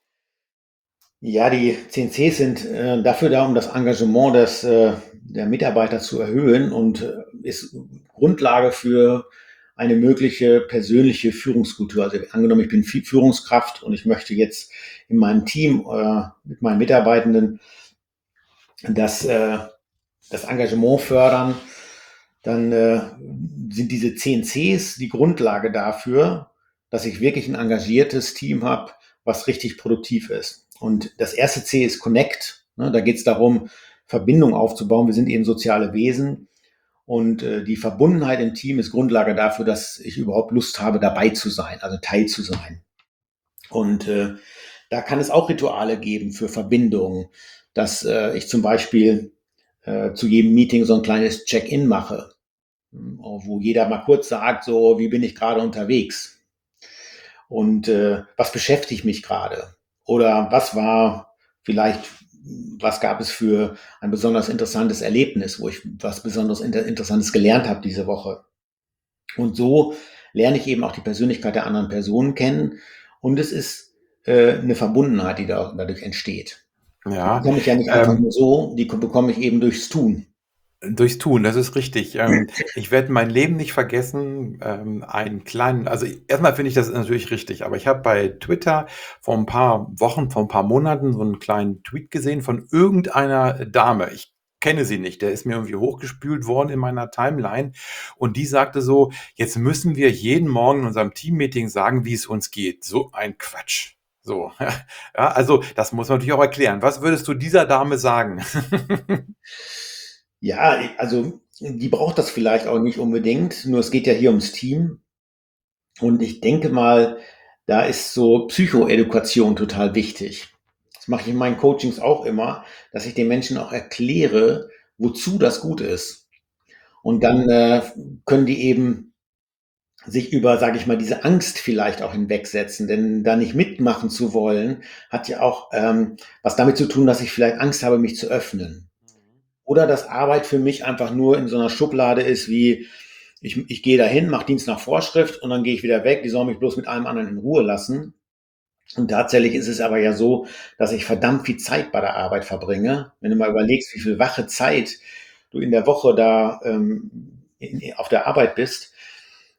Ja, die zehn Cs sind äh, dafür da, um das Engagement des, äh, der Mitarbeiter zu erhöhen und äh, ist Grundlage für eine mögliche persönliche Führungskultur. Also angenommen, ich bin Fü- Führungskraft und ich möchte jetzt in meinem Team äh, mit meinen Mitarbeitenden das, äh, das Engagement fördern, dann äh, sind diese zehn Cs die Grundlage dafür, dass ich wirklich ein engagiertes Team habe, was richtig produktiv ist. Und das erste C ist Connect. Ne? Da geht es darum, Verbindung aufzubauen. Wir sind eben soziale Wesen. Und äh, die Verbundenheit im Team ist Grundlage dafür, dass ich überhaupt Lust habe, dabei zu sein, also Teil zu sein. Und äh, da kann es auch Rituale geben für Verbindung, dass äh, ich zum Beispiel äh, zu jedem Meeting so ein kleines Check-in mache, wo jeder mal kurz sagt, so, wie bin ich gerade unterwegs und äh, was beschäftigt mich gerade oder was war vielleicht, was gab es für ein besonders interessantes Erlebnis, wo ich was besonders inter Interessantes gelernt habe diese Woche. Und so lerne ich eben auch die Persönlichkeit der anderen Personen kennen und es ist äh, eine Verbundenheit, die da, dadurch entsteht. Die Ja, bekomme ich ja nicht einfach ähm, nur so, die bekomme ich eben durchs Tun. durchs Tun, das ist richtig. Ähm, ich werde mein Leben nicht vergessen, ähm, einen kleinen, also erstmal finde ich das natürlich richtig, aber ich habe bei Twitter vor ein paar Wochen, vor ein paar Monaten so einen kleinen Tweet gesehen von irgendeiner Dame. Ich kenne sie nicht, der ist mir irgendwie hochgespült worden in meiner Timeline und die sagte so, jetzt müssen wir jeden Morgen in unserem Teammeeting sagen, wie es uns geht. So ein Quatsch. So, ja, also das muss man natürlich auch erklären. Was würdest du dieser Dame sagen? Ja, also die braucht das vielleicht auch nicht unbedingt, nur es geht ja hier ums Team. Und ich denke mal, da ist so Psychoedukation total wichtig. Das mache ich in meinen Coachings auch immer, dass ich den Menschen auch erkläre, wozu das gut ist. Und dann äh, können die eben sich über, sage ich mal, diese Angst vielleicht auch hinwegsetzen. Denn da nicht mitmachen zu wollen, hat ja auch ähm, was damit zu tun, dass ich vielleicht Angst habe, mich zu öffnen. Oder dass Arbeit für mich einfach nur in so einer Schublade ist wie, ich, ich gehe dahin, mache Dienst nach Vorschrift und dann gehe ich wieder weg. Die sollen mich bloß mit allem anderen in Ruhe lassen. Und tatsächlich ist es aber ja so, dass ich verdammt viel Zeit bei der Arbeit verbringe. Wenn du mal überlegst, wie viel wache Zeit du in der Woche da ähm, in, auf der Arbeit bist,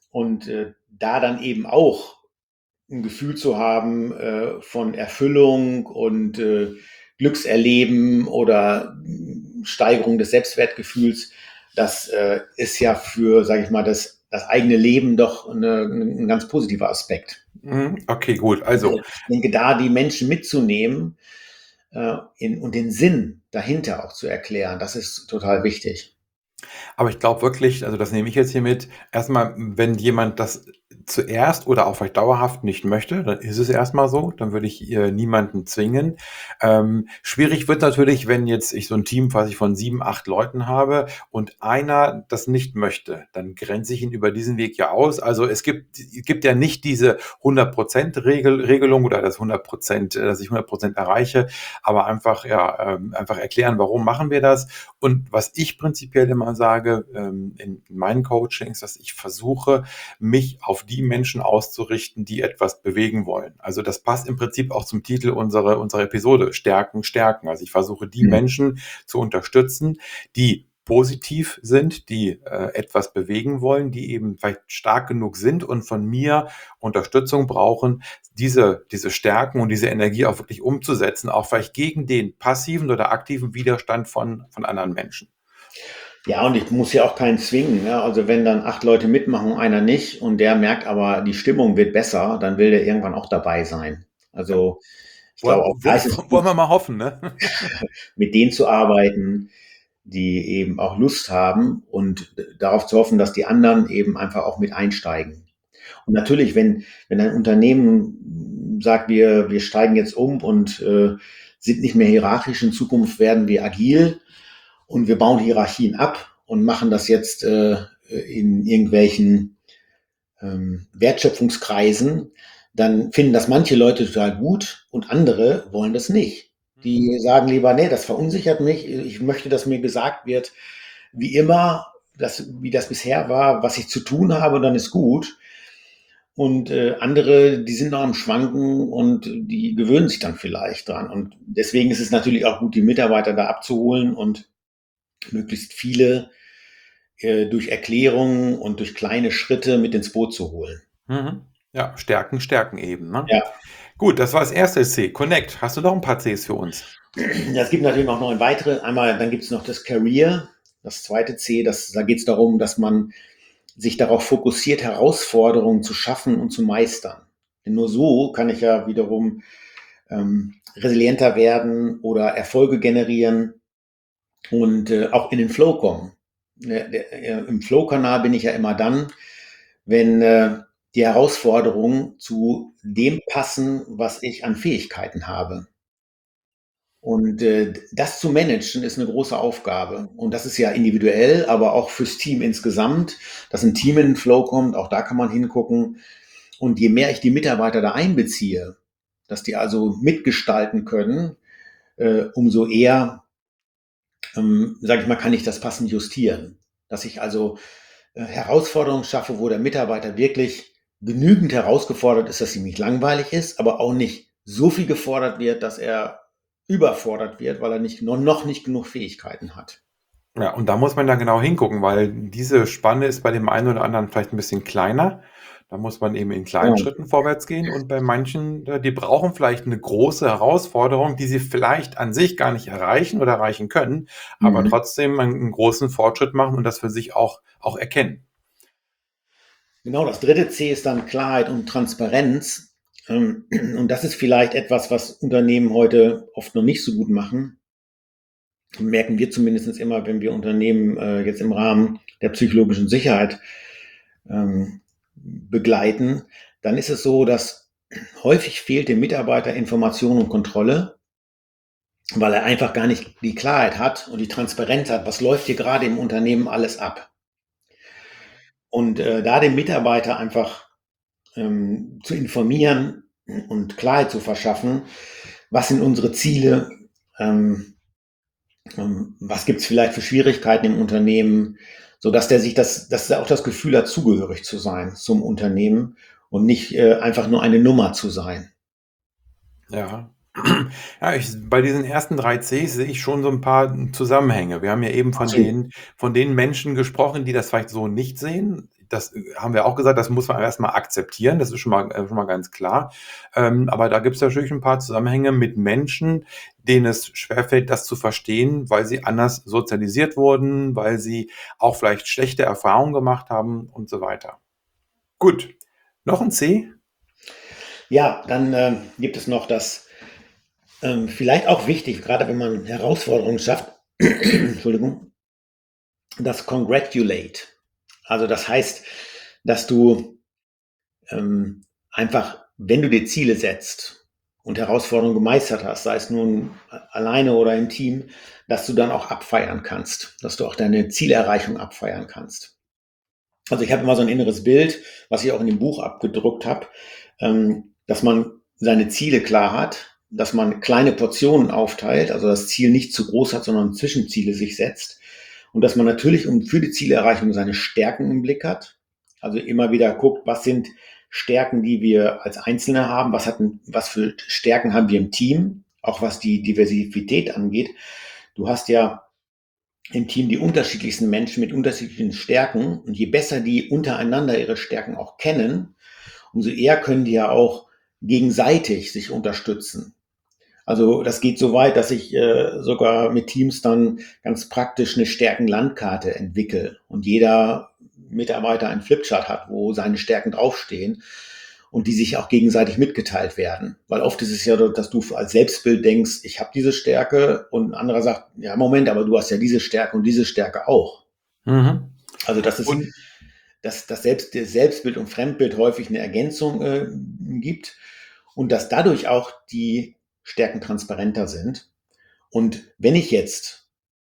Und äh, da dann eben auch ein Gefühl zu haben äh, von Erfüllung und äh, Glückserleben oder mm, Steigerung des Selbstwertgefühls, das äh, ist ja für, sage ich mal, das, das eigene Leben doch eine, ein ganz positiver Aspekt. Mhm. Okay, gut. Und Also, äh, ich denke, da die Menschen mitzunehmen äh, in, und den Sinn dahinter auch zu erklären, das ist total wichtig. aber ich glaube wirklich, also das nehme ich jetzt hier mit, erstmal, wenn jemand das zuerst oder auch vielleicht dauerhaft nicht möchte, dann ist es erstmal so, dann würde ich äh, niemanden zwingen. Ähm, schwierig wird natürlich, wenn jetzt ich so ein Team quasi von sieben, acht Leuten habe und einer das nicht möchte, dann grenze ich ihn über diesen Weg ja aus. Also es gibt, es gibt ja nicht diese hundert Prozent Regel, Regelung oder das hundert Prozent, äh, dass ich hundert Prozent erreiche, aber einfach, ja, ähm, einfach erklären, warum machen wir das. Und was ich prinzipiell immer sage ähm, in meinen Coachings, dass ich versuche, mich auf die Menschen auszurichten, die etwas bewegen wollen. Also das passt im Prinzip auch zum Titel unserer, unserer Episode, Stärken, Stärken. Also ich versuche die Mhm. Menschen zu unterstützen, die positiv sind, die äh, etwas bewegen wollen, die eben vielleicht stark genug sind und von mir Unterstützung brauchen, diese, diese Stärken und diese Energie auch wirklich umzusetzen, auch vielleicht gegen den passiven oder aktiven Widerstand von, von anderen Menschen. Ja, und ich muss ja auch keinen zwingen. Ne? Also wenn dann acht Leute mitmachen, einer nicht und der merkt aber, die Stimmung wird besser, dann will der irgendwann auch dabei sein. Ja. Also ich glaube, auch Wollen, da ist es wollen gut, wir mal hoffen, ne? mit denen zu arbeiten, die eben auch Lust haben und darauf zu hoffen, dass die anderen eben einfach auch mit einsteigen. Und natürlich, wenn, wenn ein Unternehmen sagt, wir, wir steigen jetzt um und äh, sind nicht mehr hierarchisch, in Zukunft werden wir agil und wir bauen Hierarchien ab und machen das jetzt äh, in irgendwelchen ähm, Wertschöpfungskreisen, dann finden das manche Leute total gut und andere wollen das nicht. Die sagen lieber, nee, das verunsichert mich, ich möchte, dass mir gesagt wird, wie immer, das, wie das bisher war, was ich zu tun habe, dann ist gut. Und äh, andere, die sind noch am Schwanken und die gewöhnen sich dann vielleicht dran. Und deswegen ist es natürlich auch gut, die Mitarbeiter da abzuholen und möglichst viele äh, durch Erklärungen und durch kleine Schritte mit ins Boot zu holen. Mhm. Ja, Stärken, Stärken eben, ne? Ja, Gut, das war das erste C, Connect. Hast du noch ein paar Cs für uns? es gibt natürlich auch noch ein weitere. Einmal, dann gibt es noch das Career, das zweite C. Das, da geht es darum, dass man sich darauf fokussiert, Herausforderungen zu schaffen und zu meistern. Denn nur so kann ich ja wiederum ähm, resilienter werden oder Erfolge generieren und äh, auch in den Flow kommen. Der, der, äh, Im Flow-Kanal bin ich ja immer dann, wenn äh, die Herausforderungen zu dem passen, was ich an Fähigkeiten habe. Und äh, das zu managen ist eine große Aufgabe. Und das ist ja individuell, aber auch fürs Team insgesamt, dass ein Team in den Flow kommt, auch da kann man hingucken. Und je mehr ich die Mitarbeiter da einbeziehe, dass die also mitgestalten können, äh, umso eher, ähm, sage ich mal, kann ich das passend justieren. Dass ich also äh, Herausforderungen schaffe, wo der Mitarbeiter wirklich genügend herausgefordert ist, dass ihm nicht langweilig ist, aber auch nicht so viel gefordert wird, dass er überfordert wird, weil er nicht, noch, noch nicht genug Fähigkeiten hat. Ja, und da muss man dann genau hingucken, weil diese Spanne ist bei dem einen oder anderen vielleicht ein bisschen kleiner. Da muss man eben in kleinen Ja. Schritten vorwärts gehen und bei manchen, äh, die brauchen vielleicht eine große Herausforderung, die sie vielleicht an sich gar nicht erreichen oder erreichen können, aber Mhm. trotzdem einen, einen großen Fortschritt machen und das für sich auch, auch erkennen. Genau, das dritte C ist dann Klarheit und Transparenz. Ähm, Und das ist vielleicht etwas, was Unternehmen heute oft noch nicht so gut machen. Merken wir zumindest immer, wenn wir Unternehmen äh, jetzt im Rahmen der psychologischen Sicherheit ähm, begleiten, dann ist es so, dass häufig fehlt dem Mitarbeiter Information und Kontrolle, weil er einfach gar nicht die Klarheit hat und die Transparenz hat, was läuft hier gerade im Unternehmen alles ab. Und äh, da dem Mitarbeiter einfach ähm, zu informieren und Klarheit zu verschaffen, was sind unsere Ziele, ähm, ähm, was gibt es vielleicht für Schwierigkeiten im Unternehmen, so dass der sich das, dass er auch das Gefühl hat, zugehörig zu sein zum Unternehmen und nicht äh, einfach nur eine Nummer zu sein. Ja. Ja, ich, bei diesen ersten drei Cs sehe ich schon so ein paar Zusammenhänge. Wir haben ja eben Ach von so. den, von den Menschen gesprochen, die das vielleicht so nicht sehen. das haben wir auch gesagt, das muss man erstmal akzeptieren, das ist schon mal, äh, schon mal ganz klar. Ähm, aber da gibt es natürlich ein paar Zusammenhänge mit Menschen, denen es schwerfällt, das zu verstehen, weil sie anders sozialisiert wurden, weil sie auch vielleicht schlechte Erfahrungen gemacht haben und so weiter. Gut, noch ein C? Ja, dann ähm, gibt es noch das, ähm, vielleicht auch wichtig, gerade wenn man Herausforderungen schafft, Entschuldigung, das Congratulate. Also das heißt, dass du ähm, einfach, wenn du dir Ziele setzt und Herausforderungen gemeistert hast, sei es nun alleine oder im Team, dass du dann auch abfeiern kannst, dass du auch deine Zielerreichung abfeiern kannst. Also ich habe immer so ein inneres Bild, was ich auch in dem Buch abgedruckt habe, ähm, dass man seine Ziele klar hat, dass man kleine Portionen aufteilt, also das Ziel nicht zu groß hat, sondern Zwischenziele sich setzt und dass man natürlich um für die Zielerreichung seine Stärken im Blick hat. Also immer wieder guckt, was sind Stärken, die wir als Einzelne haben, was hatten, was für Stärken haben wir im Team, auch was die Diversität angeht. Du hast ja im Team die unterschiedlichsten Menschen mit unterschiedlichen Stärken und je besser die untereinander ihre Stärken auch kennen, umso eher können die ja auch gegenseitig sich unterstützen. Also das geht so weit, dass ich äh, sogar mit Teams dann ganz praktisch eine Stärkenlandkarte entwickle und jeder Mitarbeiter einen Flipchart hat, wo seine Stärken draufstehen und die sich auch gegenseitig mitgeteilt werden. Weil oft ist es ja, dass du als Selbstbild denkst, ich habe diese Stärke und ein anderer sagt, ja Moment, aber du hast ja diese Stärke und diese Stärke auch. Mhm. Also das ist, Und dass das Selbst, das Selbstbild und Fremdbild häufig eine Ergänzung äh, gibt und dass dadurch auch die Stärken transparenter sind. Und wenn ich jetzt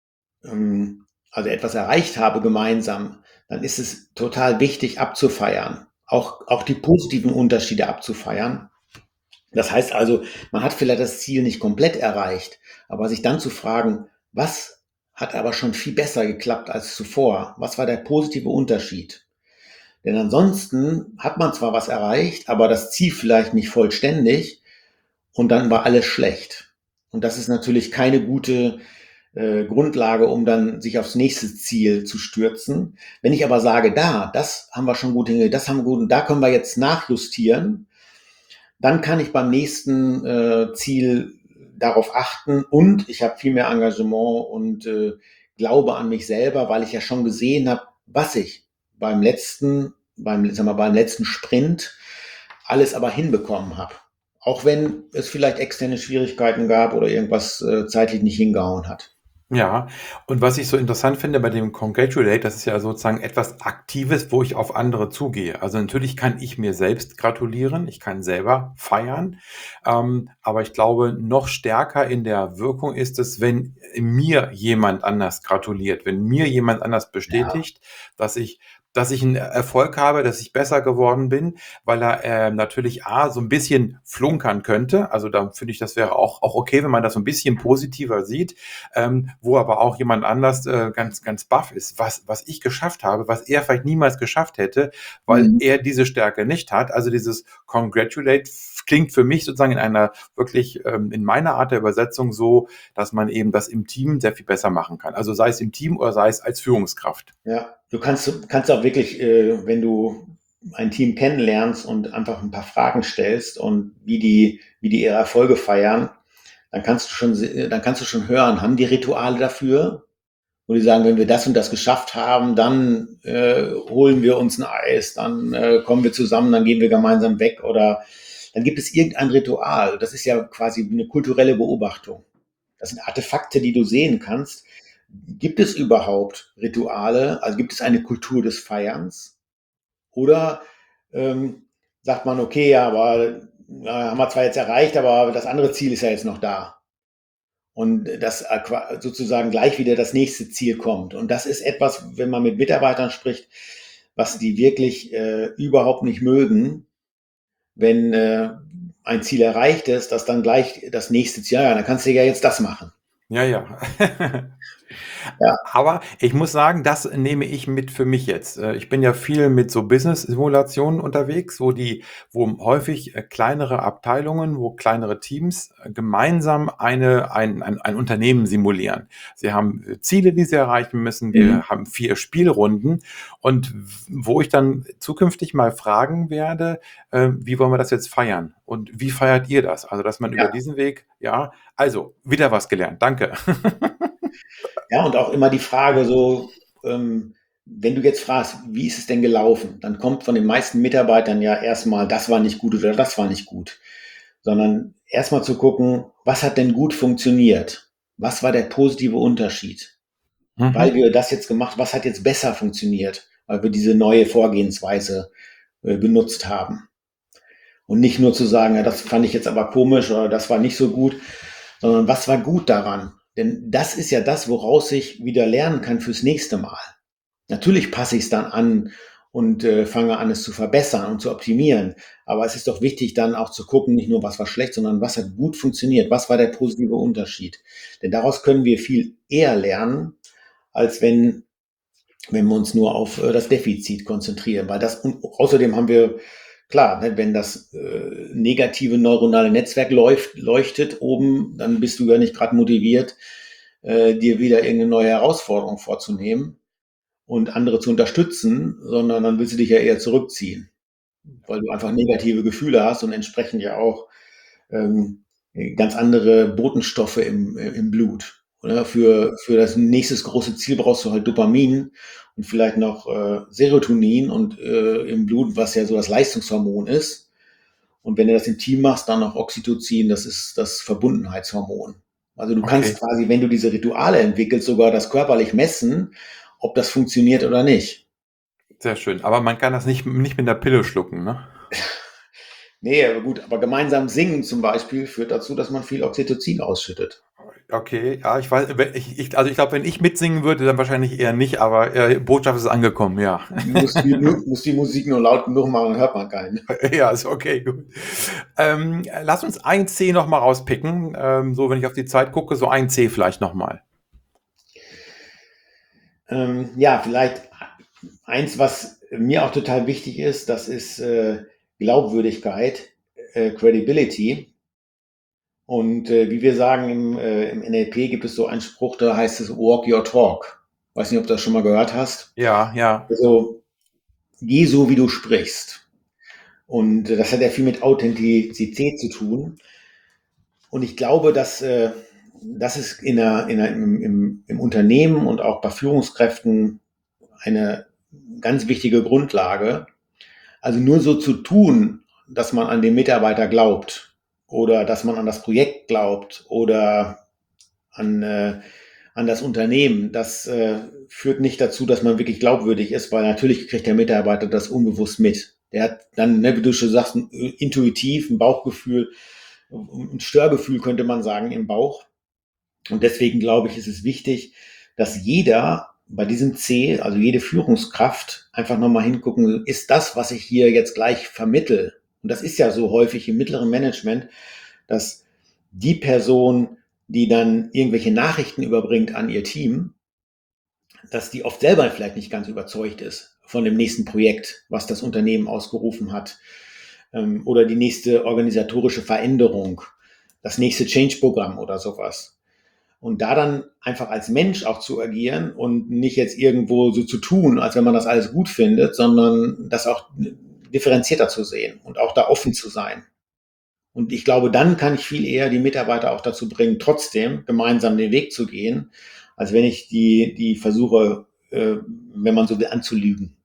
ähm, also etwas erreicht habe gemeinsam, dann ist es total wichtig abzufeiern, auch, auch die positiven Unterschiede abzufeiern. Das heißt also, man hat vielleicht das Ziel nicht komplett erreicht, aber sich dann zu fragen, was hat aber schon viel besser geklappt als zuvor? Was war der positive Unterschied? Denn ansonsten hat man zwar was erreicht, aber das Ziel vielleicht nicht vollständig und dann war alles schlecht. Und das ist natürlich keine gute äh, Grundlage, um dann sich aufs nächste Ziel zu stürzen. Wenn ich aber sage, da, das haben wir schon gut hingekriegt, das haben wir gut und da können wir jetzt nachjustieren, dann kann ich beim nächsten äh, Ziel darauf achten und ich habe viel mehr Engagement und äh, Glaube an mich selber, weil ich ja schon gesehen habe, was ich beim letzten, beim, sagen wir, beim letzten Sprint alles aber hinbekommen habe. Auch wenn es vielleicht externe Schwierigkeiten gab oder irgendwas äh, zeitlich nicht hingehauen hat. ja, und was ich so interessant finde bei dem Congratulate, das ist ja sozusagen etwas Aktives, wo ich auf andere zugehe. Also natürlich kann ich mir selbst gratulieren, ich kann selber feiern, ähm, aber ich glaube, noch stärker in der Wirkung ist es, wenn mir jemand anders gratuliert, wenn mir jemand anders Ja, bestätigt, dass ich dass ich einen Erfolg habe, dass ich besser geworden bin, weil er äh, natürlich A, so ein bisschen flunkern könnte. Also da finde ich, das wäre auch, auch okay, wenn man das so ein bisschen positiver sieht, ähm, wo aber auch jemand anders äh, ganz, ganz baff ist, was, was ich geschafft habe, was er vielleicht niemals geschafft hätte, weil mhm. er diese Stärke nicht hat. Also dieses Congratulate klingt für mich sozusagen in einer wirklich, ähm, in meiner Art der Übersetzung so, dass man eben das im Team sehr viel besser machen kann. Also sei es im Team oder sei es als Führungskraft. Ja, du kannst, kannst auch wirklich, äh, wenn du ein Team kennenlernst und einfach ein paar Fragen stellst und wie die, wie die ihre Erfolge feiern, dann kannst du schon, se- dann kannst du schon hören, haben die Rituale dafür? Wo die sagen, wenn wir das und das geschafft haben, dann äh, holen wir uns ein Eis, dann äh, kommen wir zusammen, dann gehen wir gemeinsam weg oder dann gibt es irgendein Ritual. Das ist ja quasi eine kulturelle Beobachtung. Das sind Artefakte, die du sehen kannst. Gibt es überhaupt Rituale? Also gibt es eine Kultur des Feierns? Oder ähm, sagt man, okay, ja, aber äh, haben wir zwar jetzt erreicht, aber das andere Ziel ist ja jetzt noch da. Und das sozusagen gleich wieder das nächste Ziel kommt. Und das ist etwas, wenn man mit Mitarbeitern spricht, was die wirklich äh, überhaupt nicht mögen, wenn äh, ein Ziel erreicht ist, dass dann gleich das nächste Ziel, ja, dann kannst du ja jetzt das machen. Ja, ja. Ja. Aber ich muss sagen, das nehme ich mit für mich jetzt. Äh, Ich bin ja viel mit so Business-Simulationen unterwegs, wo die, wo häufig äh, kleinere Abteilungen, wo kleinere Teams äh, gemeinsam eine, ein, ein, ein Unternehmen simulieren. Sie haben äh, Ziele, die sie erreichen müssen. Mhm. Wir haben vier Spielrunden und w- wo ich dann zukünftig mal fragen werde, äh, wie wollen wir das jetzt feiern? Und wie feiert ihr das? Also, dass man über Ja. diesen Weg, ja, also wieder was gelernt. Danke. Ja, und auch immer die Frage so, ähm, wenn du jetzt fragst, wie ist es denn gelaufen? Dann kommt von den meisten Mitarbeitern ja erstmal, das war nicht gut oder das war nicht gut. Sondern erstmal zu gucken, was hat denn gut funktioniert? Was war der positive Unterschied? Weil Mhm. wir das jetzt gemacht, was hat jetzt besser funktioniert? Weil wir diese neue Vorgehensweise äh, benutzt haben. Und nicht nur zu sagen, ja, das fand ich jetzt aber komisch oder das war nicht so gut, sondern was war gut daran? Denn das ist ja das, woraus ich wieder lernen kann fürs nächste Mal. Natürlich passe ich es dann an und äh, fange an, es zu verbessern und zu optimieren. Aber es ist doch wichtig, dann auch zu gucken, nicht nur was war schlecht, sondern was hat gut funktioniert, was war der positive Unterschied. Denn daraus können wir viel eher lernen, als wenn, wenn wir uns nur auf äh, das Defizit konzentrieren. Weil das, und außerdem haben wir, klar, ne, wenn das äh, negative neuronale Netzwerk läuft, leuchtet oben, dann bist du ja nicht gerade motiviert, äh, dir wieder irgendeine neue Herausforderung vorzunehmen und andere zu unterstützen, sondern dann willst du dich ja eher zurückziehen, weil du einfach negative Gefühle hast und entsprechend ja auch ähm, ganz andere Botenstoffe im, im Blut. Oder? Für, für das nächstes große Ziel brauchst du halt Dopamin und vielleicht noch äh, Serotonin und äh, im Blut, was ja so das Leistungshormon ist. Und wenn du das im Team machst, dann noch Oxytocin, das ist das Verbundenheitshormon. Also du kannst Okay. quasi, wenn du diese Rituale entwickelst, sogar das körperlich messen, ob das funktioniert oder nicht. Sehr schön. Aber man kann das nicht, nicht mit der Pille schlucken, ne? Nee, aber gut, aber gemeinsam singen zum Beispiel führt dazu, dass man viel Oxytocin ausschüttet. Okay, ja, ich weiß, wenn ich, ich, also ich glaube, wenn ich mitsingen würde, dann wahrscheinlich eher nicht, aber äh, Botschaft ist angekommen, ja. Du musst die, mu- musst die Musik nur laut genug machen, dann hört man keinen. Ja, ist okay, gut. Ähm, lass uns ein C noch mal rauspicken. Ähm, so, wenn ich auf die Zeit gucke, so ein C vielleicht noch mal. Ähm, ja, vielleicht eins, was mir auch total wichtig ist, das ist äh, Glaubwürdigkeit, äh, Credibility. Und äh, wie wir sagen im, äh, im N L P gibt es so einen Spruch, da heißt es Walk your talk. Weiß nicht, ob du das schon mal gehört hast. Ja, ja. Also geh so, wie du sprichst. Und äh, das hat ja viel mit Authentizität zu tun. Und ich glaube, dass äh, das ist in der, in der, im, im, im Unternehmen und auch bei Führungskräften eine ganz wichtige Grundlage. Also nur so zu tun, dass man an den Mitarbeiter glaubt oder dass man an das Projekt glaubt oder an, äh, an das Unternehmen, das äh, führt nicht dazu, dass man wirklich glaubwürdig ist, weil natürlich kriegt der Mitarbeiter das unbewusst mit. Der hat dann, ne, wie du schon sagst, ein, intuitiv ein Bauchgefühl, ein Störgefühl könnte man sagen im Bauch. Und deswegen glaube ich, ist es wichtig, dass jeder bei diesem C, also jede Führungskraft, einfach nochmal hingucken, ist das, was ich hier jetzt gleich vermittel? Und das ist ja so häufig im mittleren Management, dass die Person, die dann irgendwelche Nachrichten überbringt an ihr Team, dass die oft selber vielleicht nicht ganz überzeugt ist von dem nächsten Projekt, was das Unternehmen ausgerufen hat, ähm, oder die nächste organisatorische Veränderung, das nächste Change-Programm oder sowas. Und da dann einfach als Mensch auch zu agieren und nicht jetzt irgendwo so zu tun, als wenn man das alles gut findet, sondern das auch differenzierter zu sehen und auch da offen zu sein. Und ich glaube, dann kann ich viel eher die Mitarbeiter auch dazu bringen, trotzdem gemeinsam den Weg zu gehen, als wenn ich die, die versuche, äh, wenn man so will, anzulügen.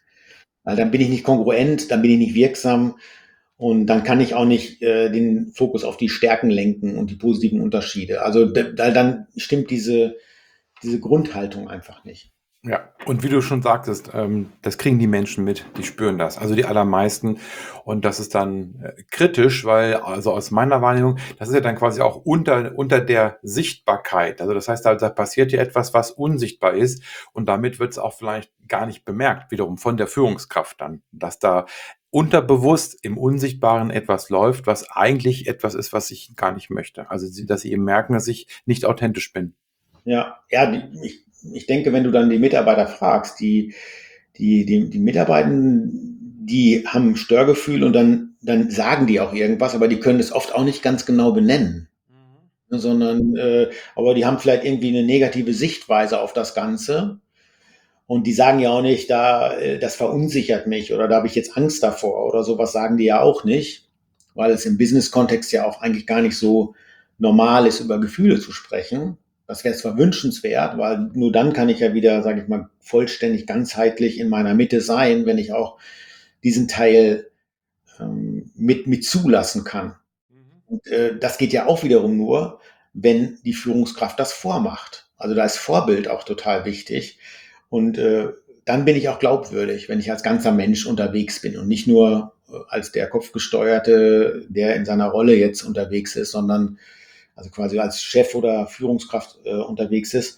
Weil dann bin ich nicht kongruent, dann bin ich nicht wirksam und dann kann ich auch nicht äh, den Fokus auf die Stärken lenken und die positiven Unterschiede. Also da, dann stimmt diese, diese Grundhaltung einfach nicht. Ja, und wie du schon sagtest, ähm, das kriegen die Menschen mit, die spüren das, also die allermeisten. Und das ist dann äh, kritisch, weil, also aus meiner Wahrnehmung, das ist ja dann quasi auch unter, unter der Sichtbarkeit. Also das heißt, da, da passiert ja etwas, was unsichtbar ist und damit wird es auch vielleicht gar nicht bemerkt, wiederum von der Führungskraft dann, dass da unterbewusst im Unsichtbaren etwas läuft, was eigentlich etwas ist, was ich gar nicht möchte. Also, sie- dass sie eben merken, dass ich nicht authentisch bin. Ja, ja, die- ich ich denke, wenn du dann die Mitarbeiter fragst, die, die, die, die Mitarbeitenden, die haben ein Störgefühl und dann, dann sagen die auch irgendwas, aber die können es oft auch nicht ganz genau benennen, Mhm. ne, sondern, äh, aber die haben vielleicht irgendwie eine negative Sichtweise auf das Ganze. Und die sagen ja auch nicht, da, äh, das verunsichert mich oder da habe ich jetzt Angst davor oder sowas sagen die ja auch nicht, weil es im Business-Kontext ja auch eigentlich gar nicht so normal ist, über Gefühle zu sprechen. Das wäre zwar wünschenswert, weil nur dann kann ich ja wieder, sage ich mal, vollständig ganzheitlich in meiner Mitte sein, wenn ich auch diesen Teil ähm, mit, mit zulassen kann. Mhm. Und äh, das geht ja auch wiederum nur, wenn die Führungskraft das vormacht. Also da ist Vorbild auch total wichtig. Und äh, dann bin ich auch glaubwürdig, wenn ich als ganzer Mensch unterwegs bin und nicht nur äh, als der Kopfgesteuerte, der in seiner Rolle jetzt unterwegs ist, sondern also quasi als Chef oder Führungskraft äh, unterwegs ist.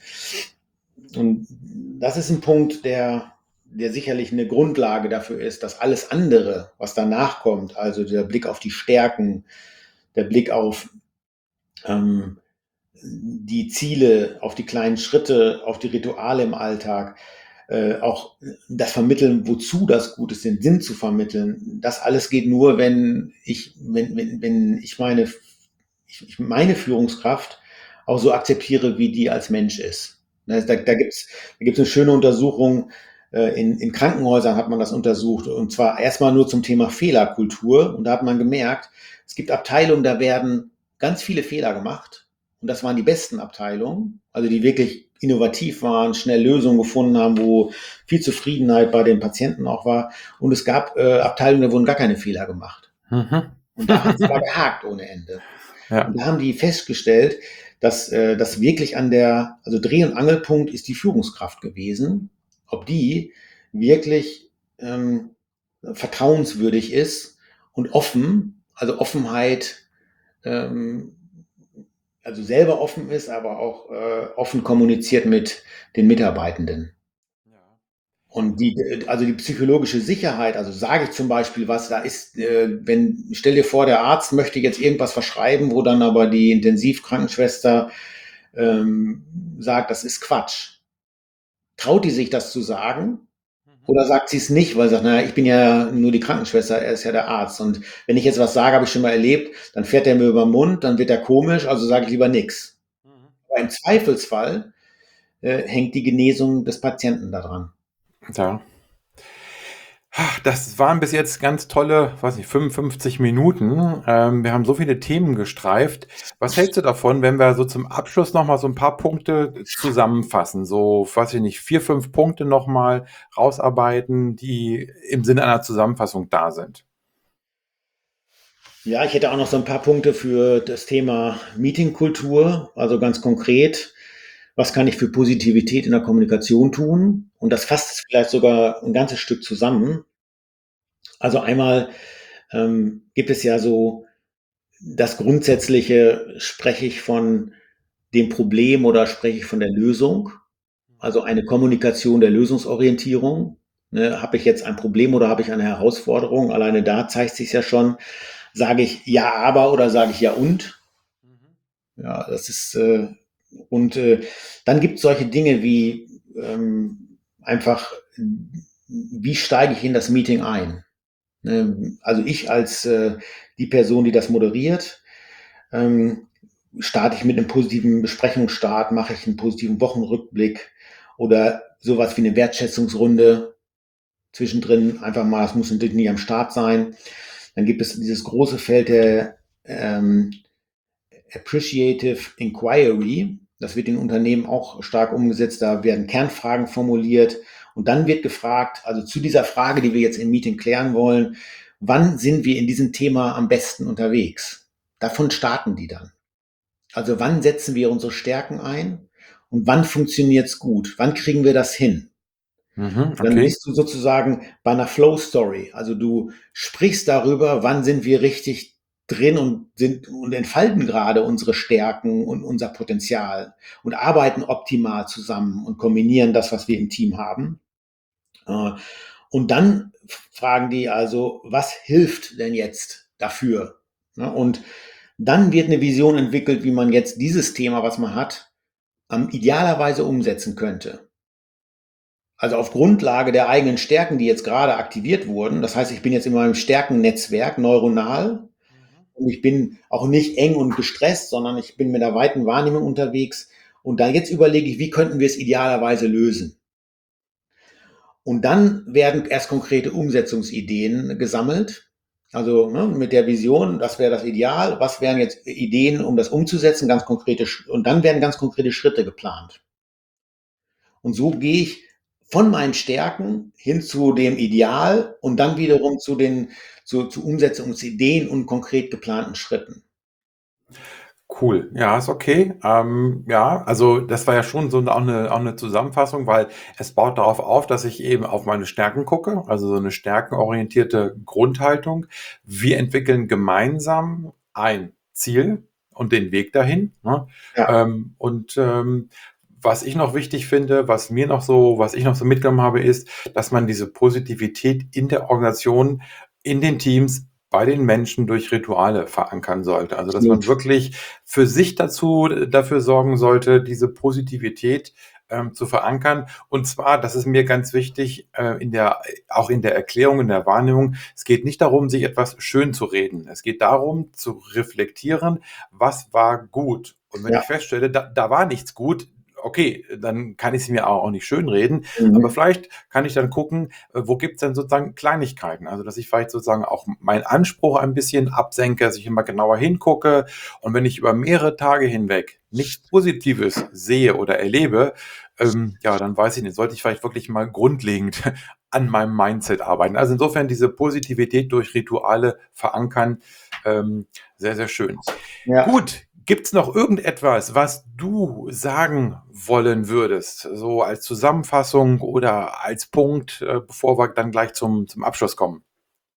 Und das ist ein Punkt, der, der sicherlich eine Grundlage dafür ist, dass alles andere, was danach kommt, also der Blick auf die Stärken, der Blick auf ähm, die Ziele, auf die kleinen Schritte, auf die Rituale im Alltag, äh, auch das Vermitteln, wozu das gut ist, den Sinn zu vermitteln, das alles geht nur, wenn ich, wenn, wenn, wenn ich meine, ich, meine Führungskraft auch so akzeptiere, wie die als Mensch ist. Da, da gibt es da gibt's eine schöne Untersuchung, äh, in, in Krankenhäusern hat man das untersucht, und zwar erstmal nur zum Thema Fehlerkultur. Und da hat man gemerkt, es gibt Abteilungen, da werden ganz viele Fehler gemacht. Und das waren die besten Abteilungen, also die wirklich innovativ waren, schnell Lösungen gefunden haben, wo viel Zufriedenheit bei den Patienten auch war. Und es gab äh, Abteilungen, da wurden gar keine Fehler gemacht. Mhm. Und da hat es aber gehakt ohne Ende. Ja. Und da haben die festgestellt, dass äh, das wirklich an der, also Dreh- und Angelpunkt ist die Führungskraft gewesen, ob die wirklich ähm, vertrauenswürdig ist und offen, also Offenheit, ähm, also selber offen ist, aber auch äh, offen kommuniziert mit den Mitarbeitenden. Ja. Und die, also die psychologische Sicherheit, also sage ich zum Beispiel was, da ist, äh, wenn, stell dir vor, der Arzt möchte jetzt irgendwas verschreiben, wo dann aber die Intensivkrankenschwester ähm, sagt, das ist Quatsch. Traut die sich das zu sagen? Mhm. Oder sagt sie es nicht, weil sie sagt, naja, ich bin ja nur die Krankenschwester, er ist ja der Arzt. Und wenn ich jetzt was sage, habe ich schon mal erlebt, dann fährt er mir über den Mund, dann wird er komisch, also sage ich lieber nichts. Mhm. Aber im Zweifelsfall äh, hängt die Genesung des Patienten daran. Ja. Das waren bis jetzt ganz tolle, weiß nicht, fünfundfünfzig Minuten. Ähm, wir haben so viele Themen gestreift. Was hältst du davon, wenn wir so zum Abschluss noch mal so ein paar Punkte zusammenfassen? So, weiß ich nicht, vier, fünf Punkte noch mal rausarbeiten, die im Sinne einer Zusammenfassung da sind. Ja, ich hätte auch noch so ein paar Punkte für das Thema Meetingkultur. Also ganz konkret, was kann ich für Positivität in der Kommunikation tun? Und das fasst es vielleicht sogar ein ganzes Stück zusammen. Also einmal ähm, gibt es ja so das Grundsätzliche, spreche ich von dem Problem oder spreche ich von der Lösung? Also eine Kommunikation der Lösungsorientierung. Ne, habe ich jetzt ein Problem oder habe ich eine Herausforderung? Alleine da zeigt sich ja schon, sage ich ja, aber oder sage ich ja und? Mhm. Ja, das ist, äh, und äh, dann gibt es solche Dinge wie ähm, einfach, wie steige ich in das Meeting ein? Ähm, also ich als äh, die Person, die das moderiert, ähm, starte ich mit einem positiven Besprechungsstart, mache ich einen positiven Wochenrückblick oder sowas wie eine Wertschätzungsrunde zwischendrin. Einfach mal, es muss natürlich nie am Start sein. Dann gibt es dieses große Feld der ähm, Appreciative Inquiry. Das wird in Unternehmen auch stark umgesetzt. Da werden Kernfragen formuliert. Und dann wird gefragt, also zu dieser Frage, die wir jetzt im Meeting klären wollen, wann sind wir in diesem Thema am besten unterwegs? Davon starten die dann. Also wann setzen wir unsere Stärken ein und wann funktioniert es gut? Wann kriegen wir das hin? Mhm, Dann okay. bist du sozusagen bei einer Flow Story. Also du sprichst darüber, wann sind wir richtig drin und sind und entfalten gerade unsere Stärken und unser Potenzial und arbeiten optimal zusammen und kombinieren das, was wir im Team haben. Äh, Und dann fragen die also, was hilft denn jetzt dafür? Ne, und dann wird eine Vision entwickelt, wie man jetzt dieses Thema, was man hat, am idealerweise umsetzen könnte. Also auf Grundlage der eigenen Stärken, die jetzt gerade aktiviert wurden. Das heißt, ich bin jetzt in meinem Stärkennetzwerk neuronal und ich bin auch nicht eng und gestresst, sondern ich bin mit einer weiten Wahrnehmung unterwegs. Und da jetzt überlege ich, wie könnten wir es idealerweise lösen? Und dann werden erst konkrete Umsetzungsideen gesammelt. Also ne, mit der Vision, das wäre das Ideal. Was wären jetzt Ideen, um das umzusetzen? Ganz konkrete und dann werden ganz konkrete Schritte geplant. Und so gehe ich von meinen Stärken hin zu dem Ideal und dann wiederum zu den zu, zu Umsetzungsideen und konkret geplanten Schritten. Cool. Ja, ist okay. Ähm, ja, also das war ja schon so 'ne auch 'ne auch 'ne Zusammenfassung, weil es baut darauf auf, dass ich eben auf meine Stärken gucke, also so eine stärkenorientierte Grundhaltung. Wir entwickeln gemeinsam ein Ziel und den Weg dahin, ne? Ja, Ähm, und, ähm, was ich noch wichtig finde, was mir noch so was ich noch so mitgenommen habe, ist, dass man diese Positivität in der Organisation, in den Teams, bei den Menschen durch Rituale verankern sollte. Also, dass man absolut. wirklich für sich dazu dafür sorgen sollte, diese Positivität, ähm, zu verankern. Und zwar, das ist mir ganz wichtig, äh, in der auch in der Erklärung, in der Wahrnehmung, es geht nicht darum, sich etwas schön zu reden. Es geht darum, zu reflektieren, was war gut? Und wenn Ja. ich feststelle, da da war nichts gut, okay, dann kann ich's mir auch nicht schönreden, aber Mhm. vielleicht kann ich dann gucken, äh, wo gibt's denn sozusagen Kleinigkeiten? Also, dass ich vielleicht sozusagen auch meinen Anspruch ein bisschen absenke, dass ich immer genauer hingucke. Und wenn ich über mehrere Tage hinweg nichts Positives sehe oder erlebe, ähm, ja, dann weiß ich nicht, sollte ich vielleicht wirklich mal grundlegend an meinem Mindset arbeiten. Also insofern diese Positivität durch Rituale verankern, ähm, sehr, sehr schön. Ja. Gut, gibt's noch irgendetwas, was du sagen wollen würdest, so als Zusammenfassung oder als Punkt, äh, bevor wir dann gleich zum zum Abschluss kommen?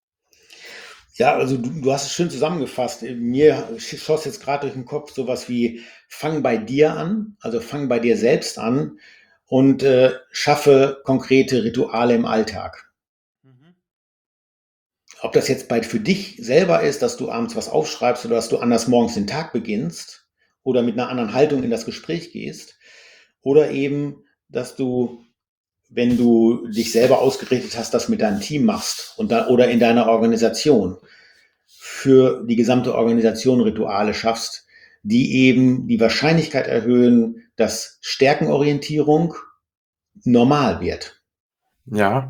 Ja, also du, du hast es schön zusammengefasst. Mir schoss jetzt gerade durch den Kopf sowas wie fang bei dir an, also fang bei dir selbst an und äh, schaffe konkrete Rituale im Alltag. Mhm. Ob das jetzt bei für dich selber ist, dass du abends was aufschreibst oder dass du anders morgens den Tag beginnst oder mit einer anderen Haltung in das Gespräch gehst oder eben, dass du, wenn du dich selber ausgerichtet hast, das mit deinem Team machst und da, oder in deiner Organisation für die gesamte Organisation Rituale schaffst, die eben die Wahrscheinlichkeit erhöhen, dass Stärkenorientierung normal wird. Ja,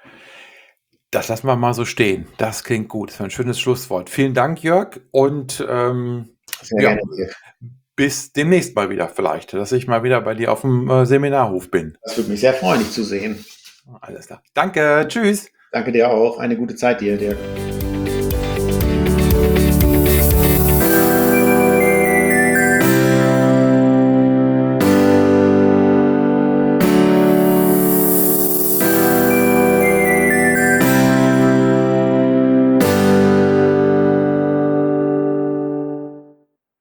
das lassen wir mal so stehen. Das klingt gut. Das war ein schönes Schlusswort. Vielen Dank, Jörg, und, ähm, Sehr ja, gerne, Dirk. bis demnächst mal wieder vielleicht, dass ich mal wieder bei dir auf dem äh, Seminarhof bin. Das würde mich sehr freuen, dich zu sehen. Alles klar. Danke, tschüss. Danke dir auch. Eine gute Zeit dir, Dirk.